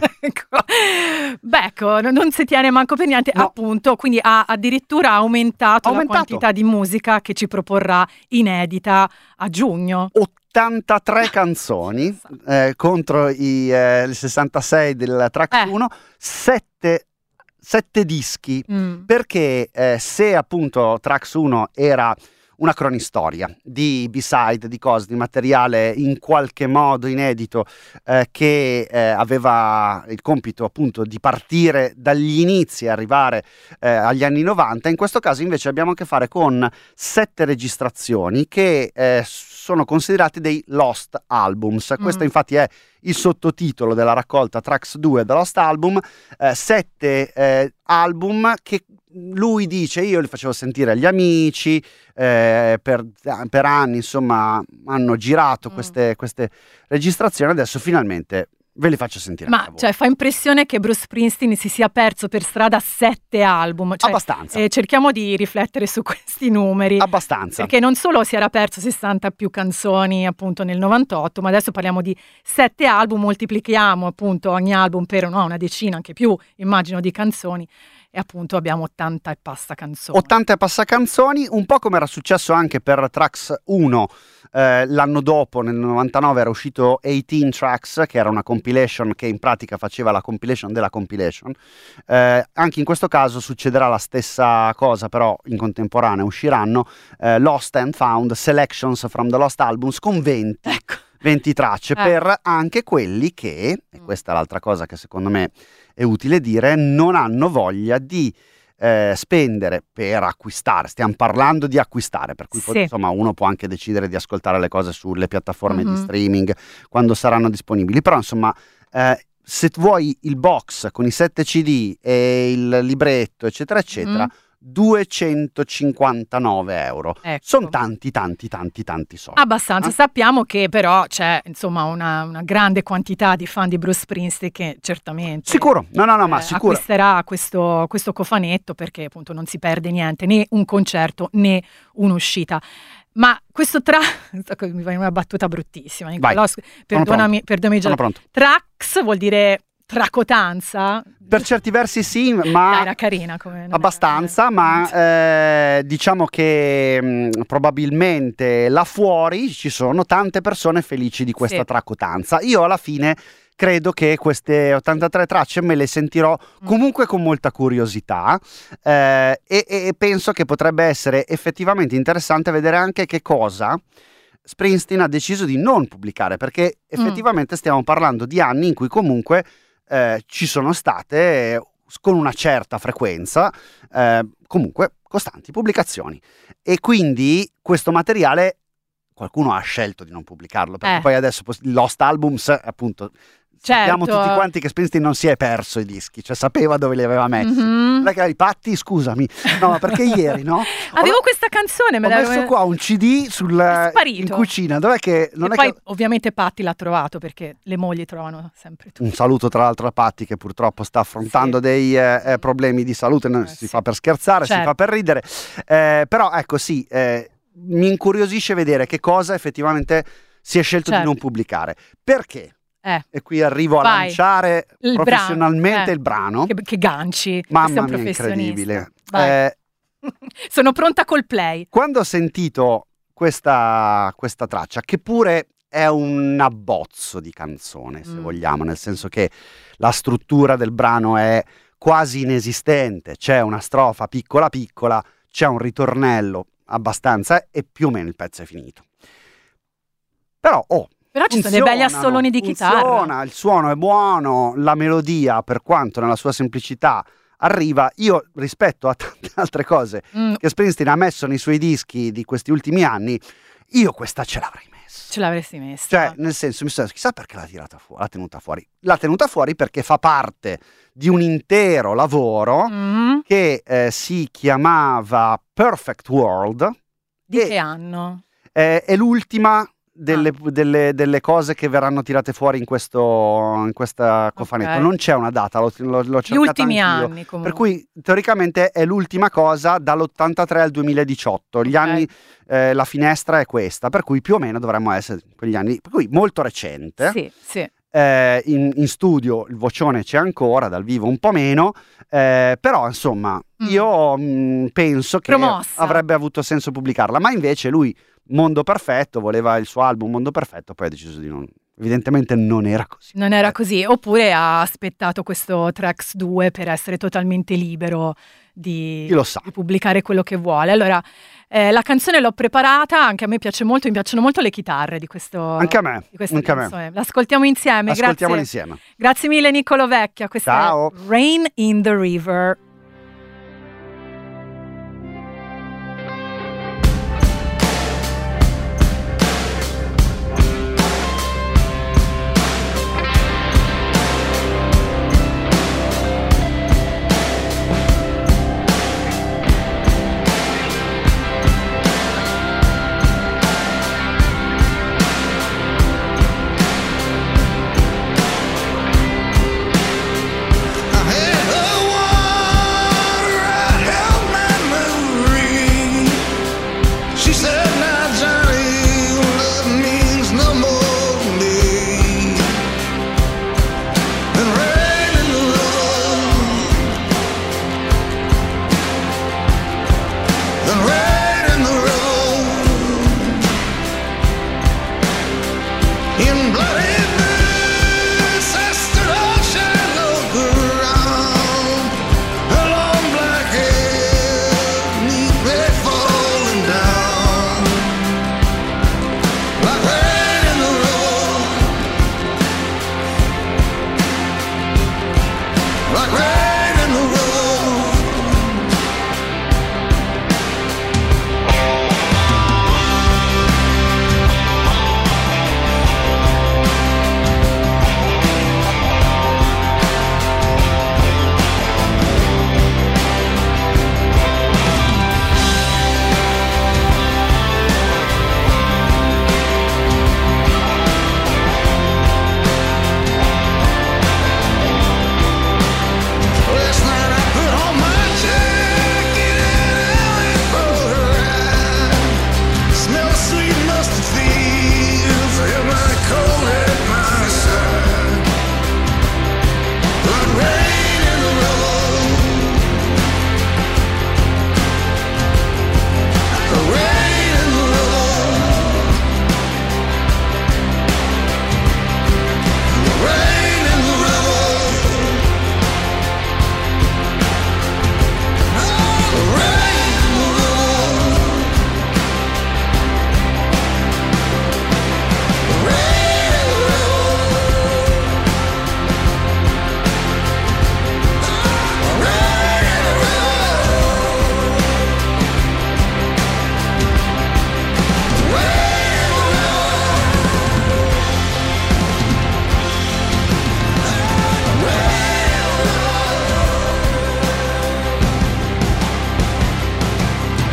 Speaker 2: Beh, ecco, non si tiene manco per niente,
Speaker 10: no.
Speaker 2: Appunto, quindi ha addirittura aumentato,
Speaker 10: aumentato
Speaker 2: la quantità di musica che ci proporrà inedita a giugno.
Speaker 10: ottantatré canzoni eh, contro i eh, sessantasei del Trax
Speaker 2: Eh.
Speaker 10: uno, sette sette dischi,
Speaker 2: Mm.
Speaker 10: perché eh, se appunto Trax uno era una cronistoria di B-side, di cose, di materiale in qualche modo inedito eh, che eh, aveva il compito appunto di partire dagli inizi e arrivare eh, agli anni novanta, in questo caso invece abbiamo a che fare con sette registrazioni che eh, sono considerati dei Lost Albums.
Speaker 2: Mm.
Speaker 10: Questo infatti è il sottotitolo della raccolta Trax due The Lost Album, eh, sette eh, album che lui dice io li facevo sentire agli amici, eh, per, per anni insomma hanno girato
Speaker 2: Mm.
Speaker 10: queste, queste registrazioni, adesso finalmente ve li faccio sentire.
Speaker 2: Ma cioè, fa impressione che Bruce Springsteen si sia perso per strada sette album. Cioè,
Speaker 10: abbastanza.
Speaker 2: eh, cerchiamo di riflettere su questi numeri.
Speaker 10: Abbastanza.
Speaker 2: Perché non solo si era perso sessanta più canzoni appunto nel novantotto, ma adesso parliamo di sette album, moltiplichiamo appunto ogni album per no, una decina, anche più immagino, di canzoni. E appunto abbiamo ottanta e passa canzoni.
Speaker 10: ottanta e passa canzoni, un po' come era successo anche per Trax uno. Eh, l'anno dopo, nel novantanove, era uscito diciotto Tracks, che era una compilation che in pratica faceva la compilation della compilation. Eh, anche in questo caso succederà la stessa cosa, però in contemporanea usciranno eh, Lost and Found Selections from the Lost Albums con venti.
Speaker 2: Ecco.
Speaker 10: venti tracce
Speaker 2: Eh.
Speaker 10: per anche quelli che, e questa è l'altra cosa che secondo me è utile dire, non hanno voglia di eh, spendere per acquistare. Stiamo parlando di acquistare, per cui
Speaker 2: Sì.
Speaker 10: poi, insomma uno può anche decidere di ascoltare le cose sulle piattaforme
Speaker 2: Mhm.
Speaker 10: di streaming quando saranno disponibili, però insomma eh, se vuoi il box con i sette C D e il libretto eccetera eccetera,
Speaker 2: Mhm.
Speaker 10: duecentocinquantanove euro.
Speaker 2: Ecco.
Speaker 10: Sono tanti tanti tanti tanti soldi.
Speaker 2: Abbastanza.
Speaker 10: Eh?
Speaker 2: Sappiamo che però c'è insomma una, una grande quantità di fan di Bruce Springsteen che certamente
Speaker 10: Sicuro, no no no ma
Speaker 2: eh,
Speaker 10: sicuro.
Speaker 2: acquisterà questo, questo cofanetto, perché appunto non si perde niente, né un concerto né un'uscita. Ma questo tra mi va in una battuta bruttissima, Nicolò,
Speaker 10: Sono
Speaker 2: perdonami, perdonami già.
Speaker 10: Sono pronto.
Speaker 2: Trax vuol dire tracotanza?
Speaker 10: Per certi versi sì,
Speaker 2: Dai,
Speaker 10: ma
Speaker 2: era carina come non
Speaker 10: abbastanza,
Speaker 2: era-
Speaker 10: ma eh, diciamo che mh, probabilmente là fuori ci sono tante persone felici di questa
Speaker 2: Sì.
Speaker 10: tracotanza. Io alla fine credo che queste ottantatré tracce me le sentirò
Speaker 2: Mm.
Speaker 10: comunque con molta curiosità eh, e, e penso che potrebbe essere effettivamente interessante vedere anche che cosa Springsteen ha deciso di non pubblicare, perché effettivamente stiamo parlando di anni in cui comunque eh, ci sono state eh, con una certa frequenza eh, comunque costanti pubblicazioni, e quindi questo materiale qualcuno ha scelto di non pubblicarlo, perché
Speaker 2: Eh.
Speaker 10: poi adesso pos- Lost Albums appunto sappiamo
Speaker 2: Certo.
Speaker 10: tutti quanti che Springsteen non si è perso i dischi, cioè sapeva dove li aveva messi.
Speaker 2: Mhm.
Speaker 10: Perché i Patti, scusami, no, ma perché ieri, no?
Speaker 2: Avevo
Speaker 10: Ho-
Speaker 2: questa canzone, me
Speaker 10: ho
Speaker 2: l'avevo-
Speaker 10: messo qua un C D sul,
Speaker 2: È sparito.
Speaker 10: in cucina, dov'è che non
Speaker 2: e
Speaker 10: è
Speaker 2: poi
Speaker 10: che...
Speaker 2: ovviamente Patti l'ha trovato, perché le mogli trovano sempre tutto.
Speaker 10: Un saluto tra l'altro a Patti, che purtroppo sta affrontando
Speaker 2: Sì.
Speaker 10: dei eh, eh, problemi di salute, non
Speaker 2: Eh,
Speaker 10: si
Speaker 2: sì.
Speaker 10: fa per scherzare, si
Speaker 2: Certo.
Speaker 10: fa per ridere, eh, però ecco sì, eh, mi incuriosisce vedere che cosa effettivamente si è scelto
Speaker 2: Certo.
Speaker 10: di non pubblicare. Perché?
Speaker 2: Eh.
Speaker 10: E qui arrivo a
Speaker 2: Vai.
Speaker 10: lanciare
Speaker 2: Il
Speaker 10: professionalmente
Speaker 2: brano, eh.
Speaker 10: il brano.
Speaker 2: Che, che ganci.
Speaker 10: Mamma
Speaker 2: Questo è un
Speaker 10: mia,
Speaker 2: professionista.
Speaker 10: incredibile.
Speaker 2: Vai.
Speaker 10: Eh,
Speaker 2: Sono pronta col play.
Speaker 10: quando ho sentito questa, questa traccia, che pure è un abbozzo di canzone, se
Speaker 2: Mm.
Speaker 10: vogliamo, nel senso che la struttura del brano è quasi inesistente, c'è una strofa piccola piccola, c'è un ritornello abbastanza e più o meno il pezzo è finito. Però, oh,
Speaker 2: Però ci sono dei belli
Speaker 10: funzionano,
Speaker 2: assoloni di chitarra.
Speaker 10: funziona, il suono è buono, la melodia, per quanto nella sua semplicità arriva, io rispetto a tante altre cose
Speaker 2: Mm,
Speaker 10: che Springsteen ha messo nei suoi dischi di questi ultimi anni, io questa ce l'avrei messa.
Speaker 2: ce l'avresti messa.
Speaker 10: Cioè, nel senso, mi sono detto, chissà perché l'ha tirata fuori, l'ha tenuta fuori. L'ha tenuta fuori perché fa parte di un intero lavoro
Speaker 2: Mm,
Speaker 10: che eh, si chiamava Perfect World.
Speaker 2: di
Speaker 10: e,
Speaker 2: che anno?
Speaker 10: eh, è l'ultima delle,
Speaker 2: Ah.
Speaker 10: delle- delle cose che verranno tirate fuori in questo in questa cofanetto.
Speaker 2: Ok.
Speaker 10: Non c'è una data, l'ho, l'ho, l'ho
Speaker 2: Gli
Speaker 10: cercata
Speaker 2: ultimi
Speaker 10: anch'io.
Speaker 2: anni comunque.
Speaker 10: Per cui teoricamente è l'ultima cosa dall'ottantatré al duemiladiciotto. Gli
Speaker 2: Ok.
Speaker 10: anni, eh, la finestra è questa, per cui più o meno dovremmo essere quegli anni. Per cui molto recente.
Speaker 2: Sì, sì.
Speaker 10: Eh, in, in studio il vocione c'è ancora, dal vivo un po' meno, eh, però insomma
Speaker 2: Mm.
Speaker 10: io mh, penso che
Speaker 2: Promossa.
Speaker 10: avrebbe avuto senso pubblicarla, ma invece lui, Mondo Perfetto, voleva il suo album Mondo Perfetto, poi ha deciso di non, evidentemente non era così.
Speaker 2: Non era così. Oppure ha aspettato questo Tracks due per essere totalmente libero di,
Speaker 10: Chi lo sa.
Speaker 2: di pubblicare quello che vuole. Allora, eh, la canzone l'ho preparata, anche a me piace molto, mi piacciono molto le chitarre di questo
Speaker 10: Anche a me,
Speaker 2: di questa
Speaker 10: anche a me.
Speaker 2: canzone. L'ascoltiamo insieme.
Speaker 10: Ascoltiamolo
Speaker 2: Grazie.
Speaker 10: insieme.
Speaker 2: Grazie mille Niccolo Vecchia. Questa
Speaker 10: Ciao.
Speaker 2: è Rain in the River.
Speaker 4: I had the water, I held my memory. She said, "Now Johnny, love means no more to me." And rain in the road, and rain in the road, in bloody boots, I stood on shallow ground. Her long black hair neatly falling down, like rain in the road, like rain in the road. Last night I put on my jacket and I went for a ride. Smell sweet mustard fields, feel my cold at my side. Like rain in the road, rain in the road, rain in the road.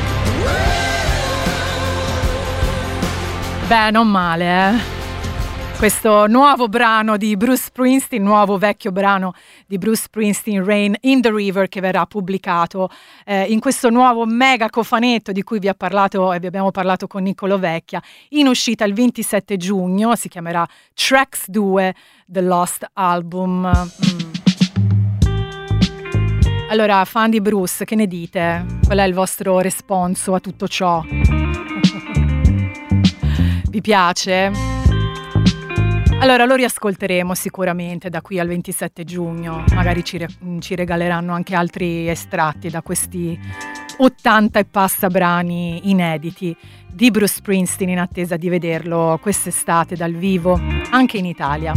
Speaker 2: Beh, non male, eh. Questo nuovo brano di Bruce Springsteen, nuovo vecchio brano di Bruce Springsteen, Rain in the River, che verrà pubblicato eh, in questo nuovo mega cofanetto di cui vi ha parlato e vi abbiamo parlato con Niccolo Vecchia, in uscita il ventisette giugno, si chiamerà Tracks due, The Lost Album. Mm. Allora, fan di Bruce, che ne dite? Qual è il vostro responso a tutto ciò? Vi piace? Allora lo riascolteremo sicuramente da qui al ventisette giugno, magari ci, re- ci regaleranno anche altri estratti da questi ottanta e passa brani inediti di Bruce Springsteen, in attesa di vederlo quest'estate dal vivo anche in Italia.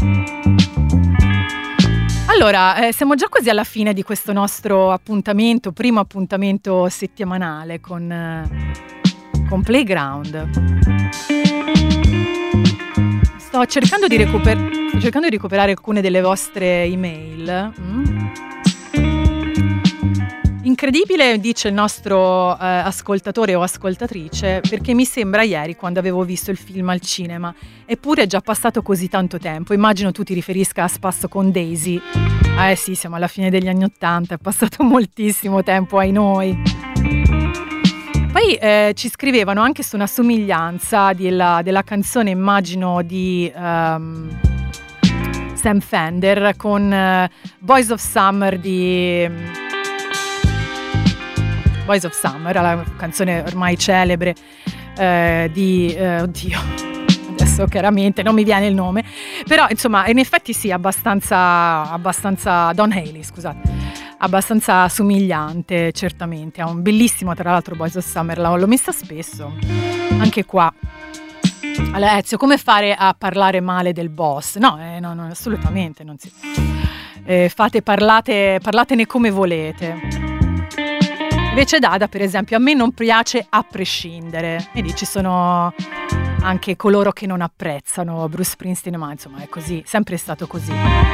Speaker 2: Allora, eh, siamo già quasi alla fine di questo nostro appuntamento, primo appuntamento settimanale con, eh, con Playground. Sto cercando di, recuper- sto cercando di recuperare alcune delle vostre email. Mm. Incredibile, dice il nostro eh, ascoltatore o ascoltatrice, perché mi sembra ieri quando avevo visto il film al cinema. Eppure è già passato così tanto tempo. Immagino tu ti riferisca a Spasso con Daisy. Ah, eh sì, siamo alla fine degli anni Ottanta, è passato moltissimo tempo ai noi. Poi eh, ci scrivevano anche su una somiglianza della, della canzone, immagino, di um, Sam Fender con uh, Boys of Summer di um, Boys of Summer, la canzone ormai celebre eh, di eh, oddio, adesso chiaramente non mi viene il nome, però insomma in effetti sì, abbastanza abbastanza Don Haley, scusate. Abbastanza somigliante, certamente. Ha un bellissimo, tra l'altro, Boys of Summer, l'ho messa spesso. Anche qua. Allora, Ezio, come fare a parlare male del boss? No, eh, no, no, assolutamente non si. Eh, fate, parlate, parlatene come volete. Invece Dada, per esempio, a me non piace a prescindere. Vedi, ci sono anche coloro che non apprezzano Bruce Springsteen, ma insomma è così, sempre stato così.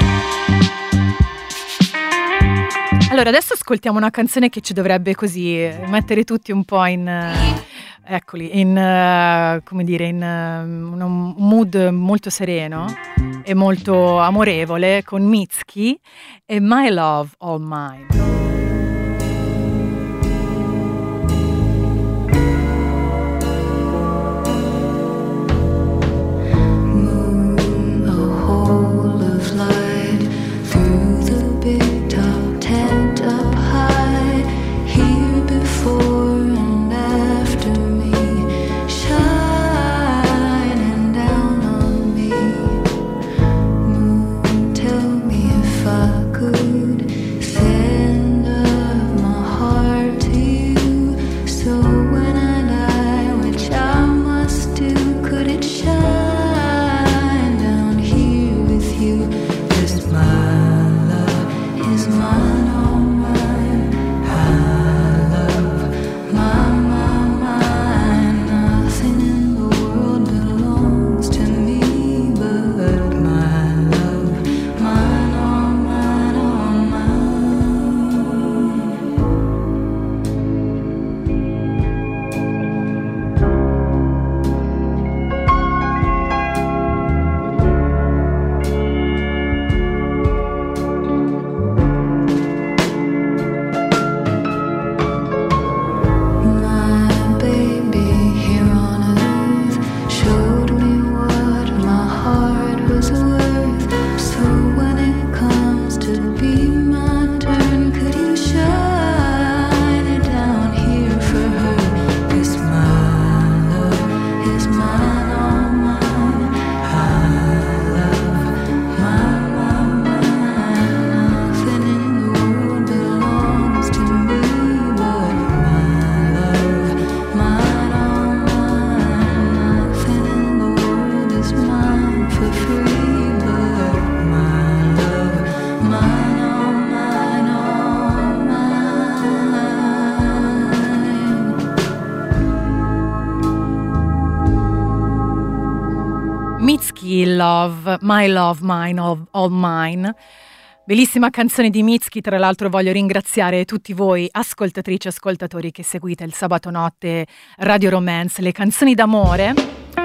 Speaker 2: Allora, adesso ascoltiamo una canzone che ci dovrebbe così mettere tutti un po' in, uh, eccoli, in, uh, come dire, in uh, un mood molto sereno e molto amorevole, con Mitski e My Love All Mine. Mitski, Love, My Love, Mine, All, All Mine. Bellissima canzone di Mitski, tra l'altro voglio ringraziare tutti voi ascoltatrici e ascoltatori che seguite il sabato notte Radio Romance, le canzoni d'amore.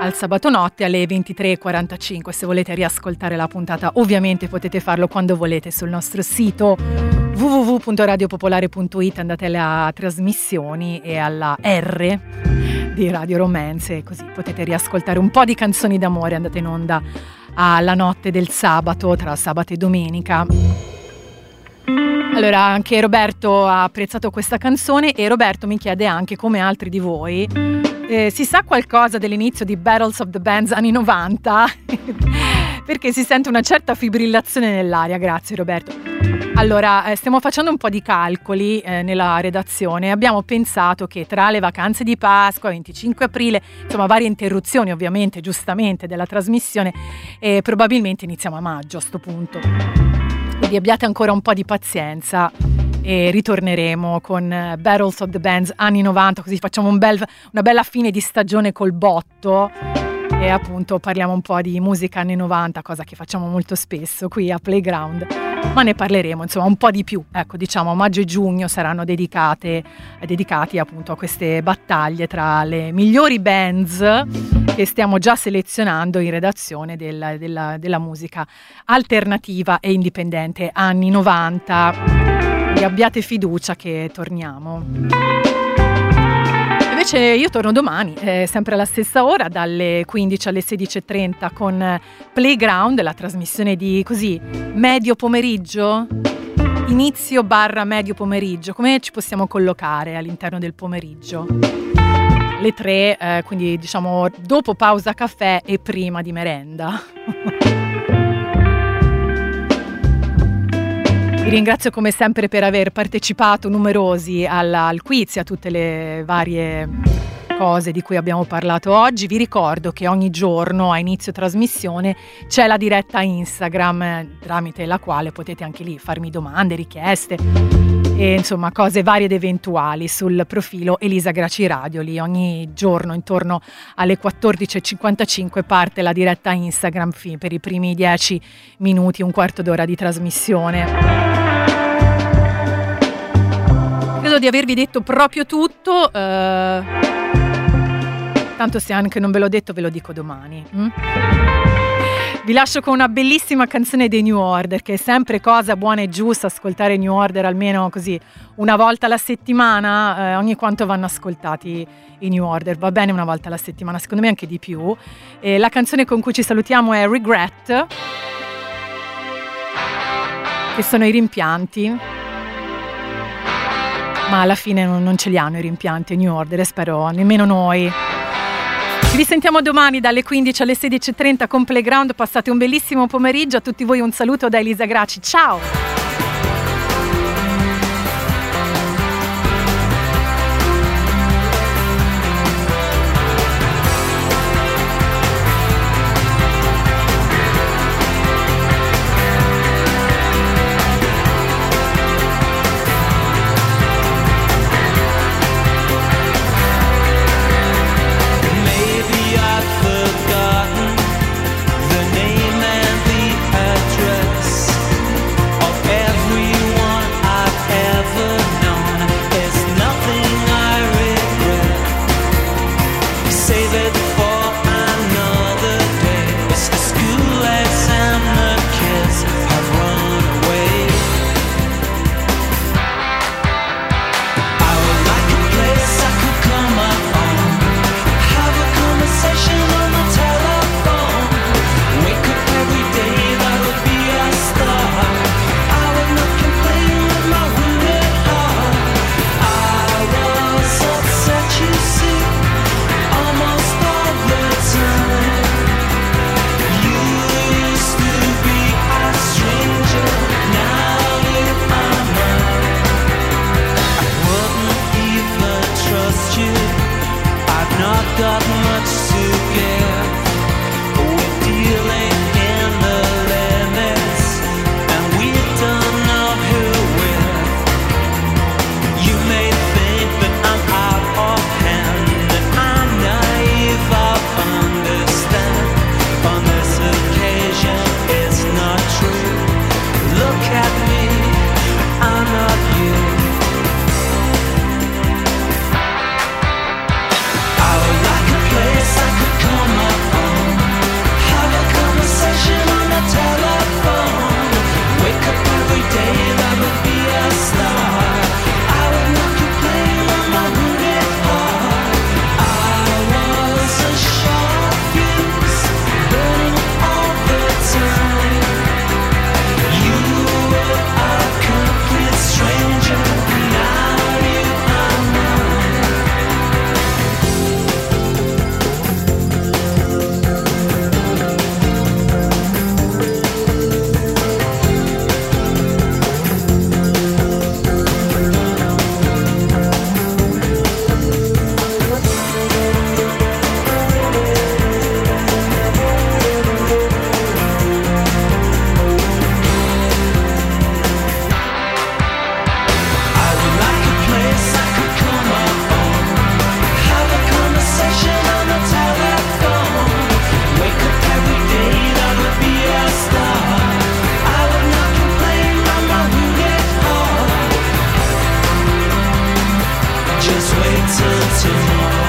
Speaker 2: al sabato notte alle ventitré e quarantacinque. Se volete riascoltare la puntata, ovviamente potete farlo quando volete sul nostro sito w w w punto radio popolare punto it, andate alla trasmissioni e alla R di Radio Romance, così potete riascoltare un po' di canzoni d'amore. Andate in onda alla notte del sabato, tra sabato e domenica. Allora, anche Roberto ha apprezzato questa canzone e Roberto mi chiede anche, come altri di voi, eh, si sa qualcosa dell'inizio di Battles of the Bands anni novanta? Perché si sente una certa fibrillazione nell'aria. Grazie Roberto. Allora, eh, stiamo facendo un po' di calcoli eh, nella redazione. Abbiamo pensato che tra le vacanze di Pasqua, venticinque aprile, insomma varie interruzioni ovviamente, giustamente, della trasmissione, eh, probabilmente iniziamo a maggio a sto punto. Quindi abbiate ancora un po' di pazienza e ritorneremo con Battles of the Bands anni novanta, così facciamo un bel, una bella fine di stagione col botto e appunto parliamo un po' di musica anni novanta, cosa che facciamo molto spesso qui a Playground, ma ne parleremo insomma un po' di più. Ecco, diciamo maggio e giugno saranno dedicate, dedicati appunto a queste battaglie tra le migliori bands che stiamo già selezionando in redazione della, della, della musica alternativa e indipendente anni novanta. Quindi abbiate fiducia che torniamo. Invece io torno domani, eh, sempre alla stessa ora, dalle quindici alle sedici e trenta con Playground, la trasmissione di così medio pomeriggio, inizio barra medio pomeriggio. Come ci possiamo collocare all'interno del pomeriggio? Le tre, eh, quindi diciamo dopo pausa caffè e prima di merenda. Vi ringrazio come sempre per aver partecipato numerosi alla, al quiz e a tutte le varie cose di cui abbiamo parlato oggi. Vi ricordo che ogni giorno a inizio trasmissione c'è la diretta Instagram, eh, tramite la quale potete anche lì farmi domande, richieste e insomma cose varie ed eventuali sul profilo Elisa Graci Radio. Lì ogni giorno intorno alle quattordici e cinquantacinque parte la diretta Instagram per i primi dieci minuti, un quarto d'ora di trasmissione. Credo di avervi detto proprio tutto, eh, tanto se anche non ve l'ho detto ve lo dico domani. Mm? Vi lascio con una bellissima canzone dei New Order, che è sempre cosa buona e giusta ascoltare New Order almeno così una volta alla settimana, eh, ogni quanto vanno ascoltati i New Order, va bene una volta alla settimana, secondo me anche di più. E la canzone con cui ci salutiamo è Regret, che sono i rimpianti, ma alla fine non, non ce li hanno i rimpianti New Order e spero nemmeno noi. Ci risentiamo domani dalle quindici alle sedici e trenta con Playground. Passate un bellissimo pomeriggio. A tutti voi un saluto da Elisa Graci. Ciao!
Speaker 4: Of
Speaker 11: to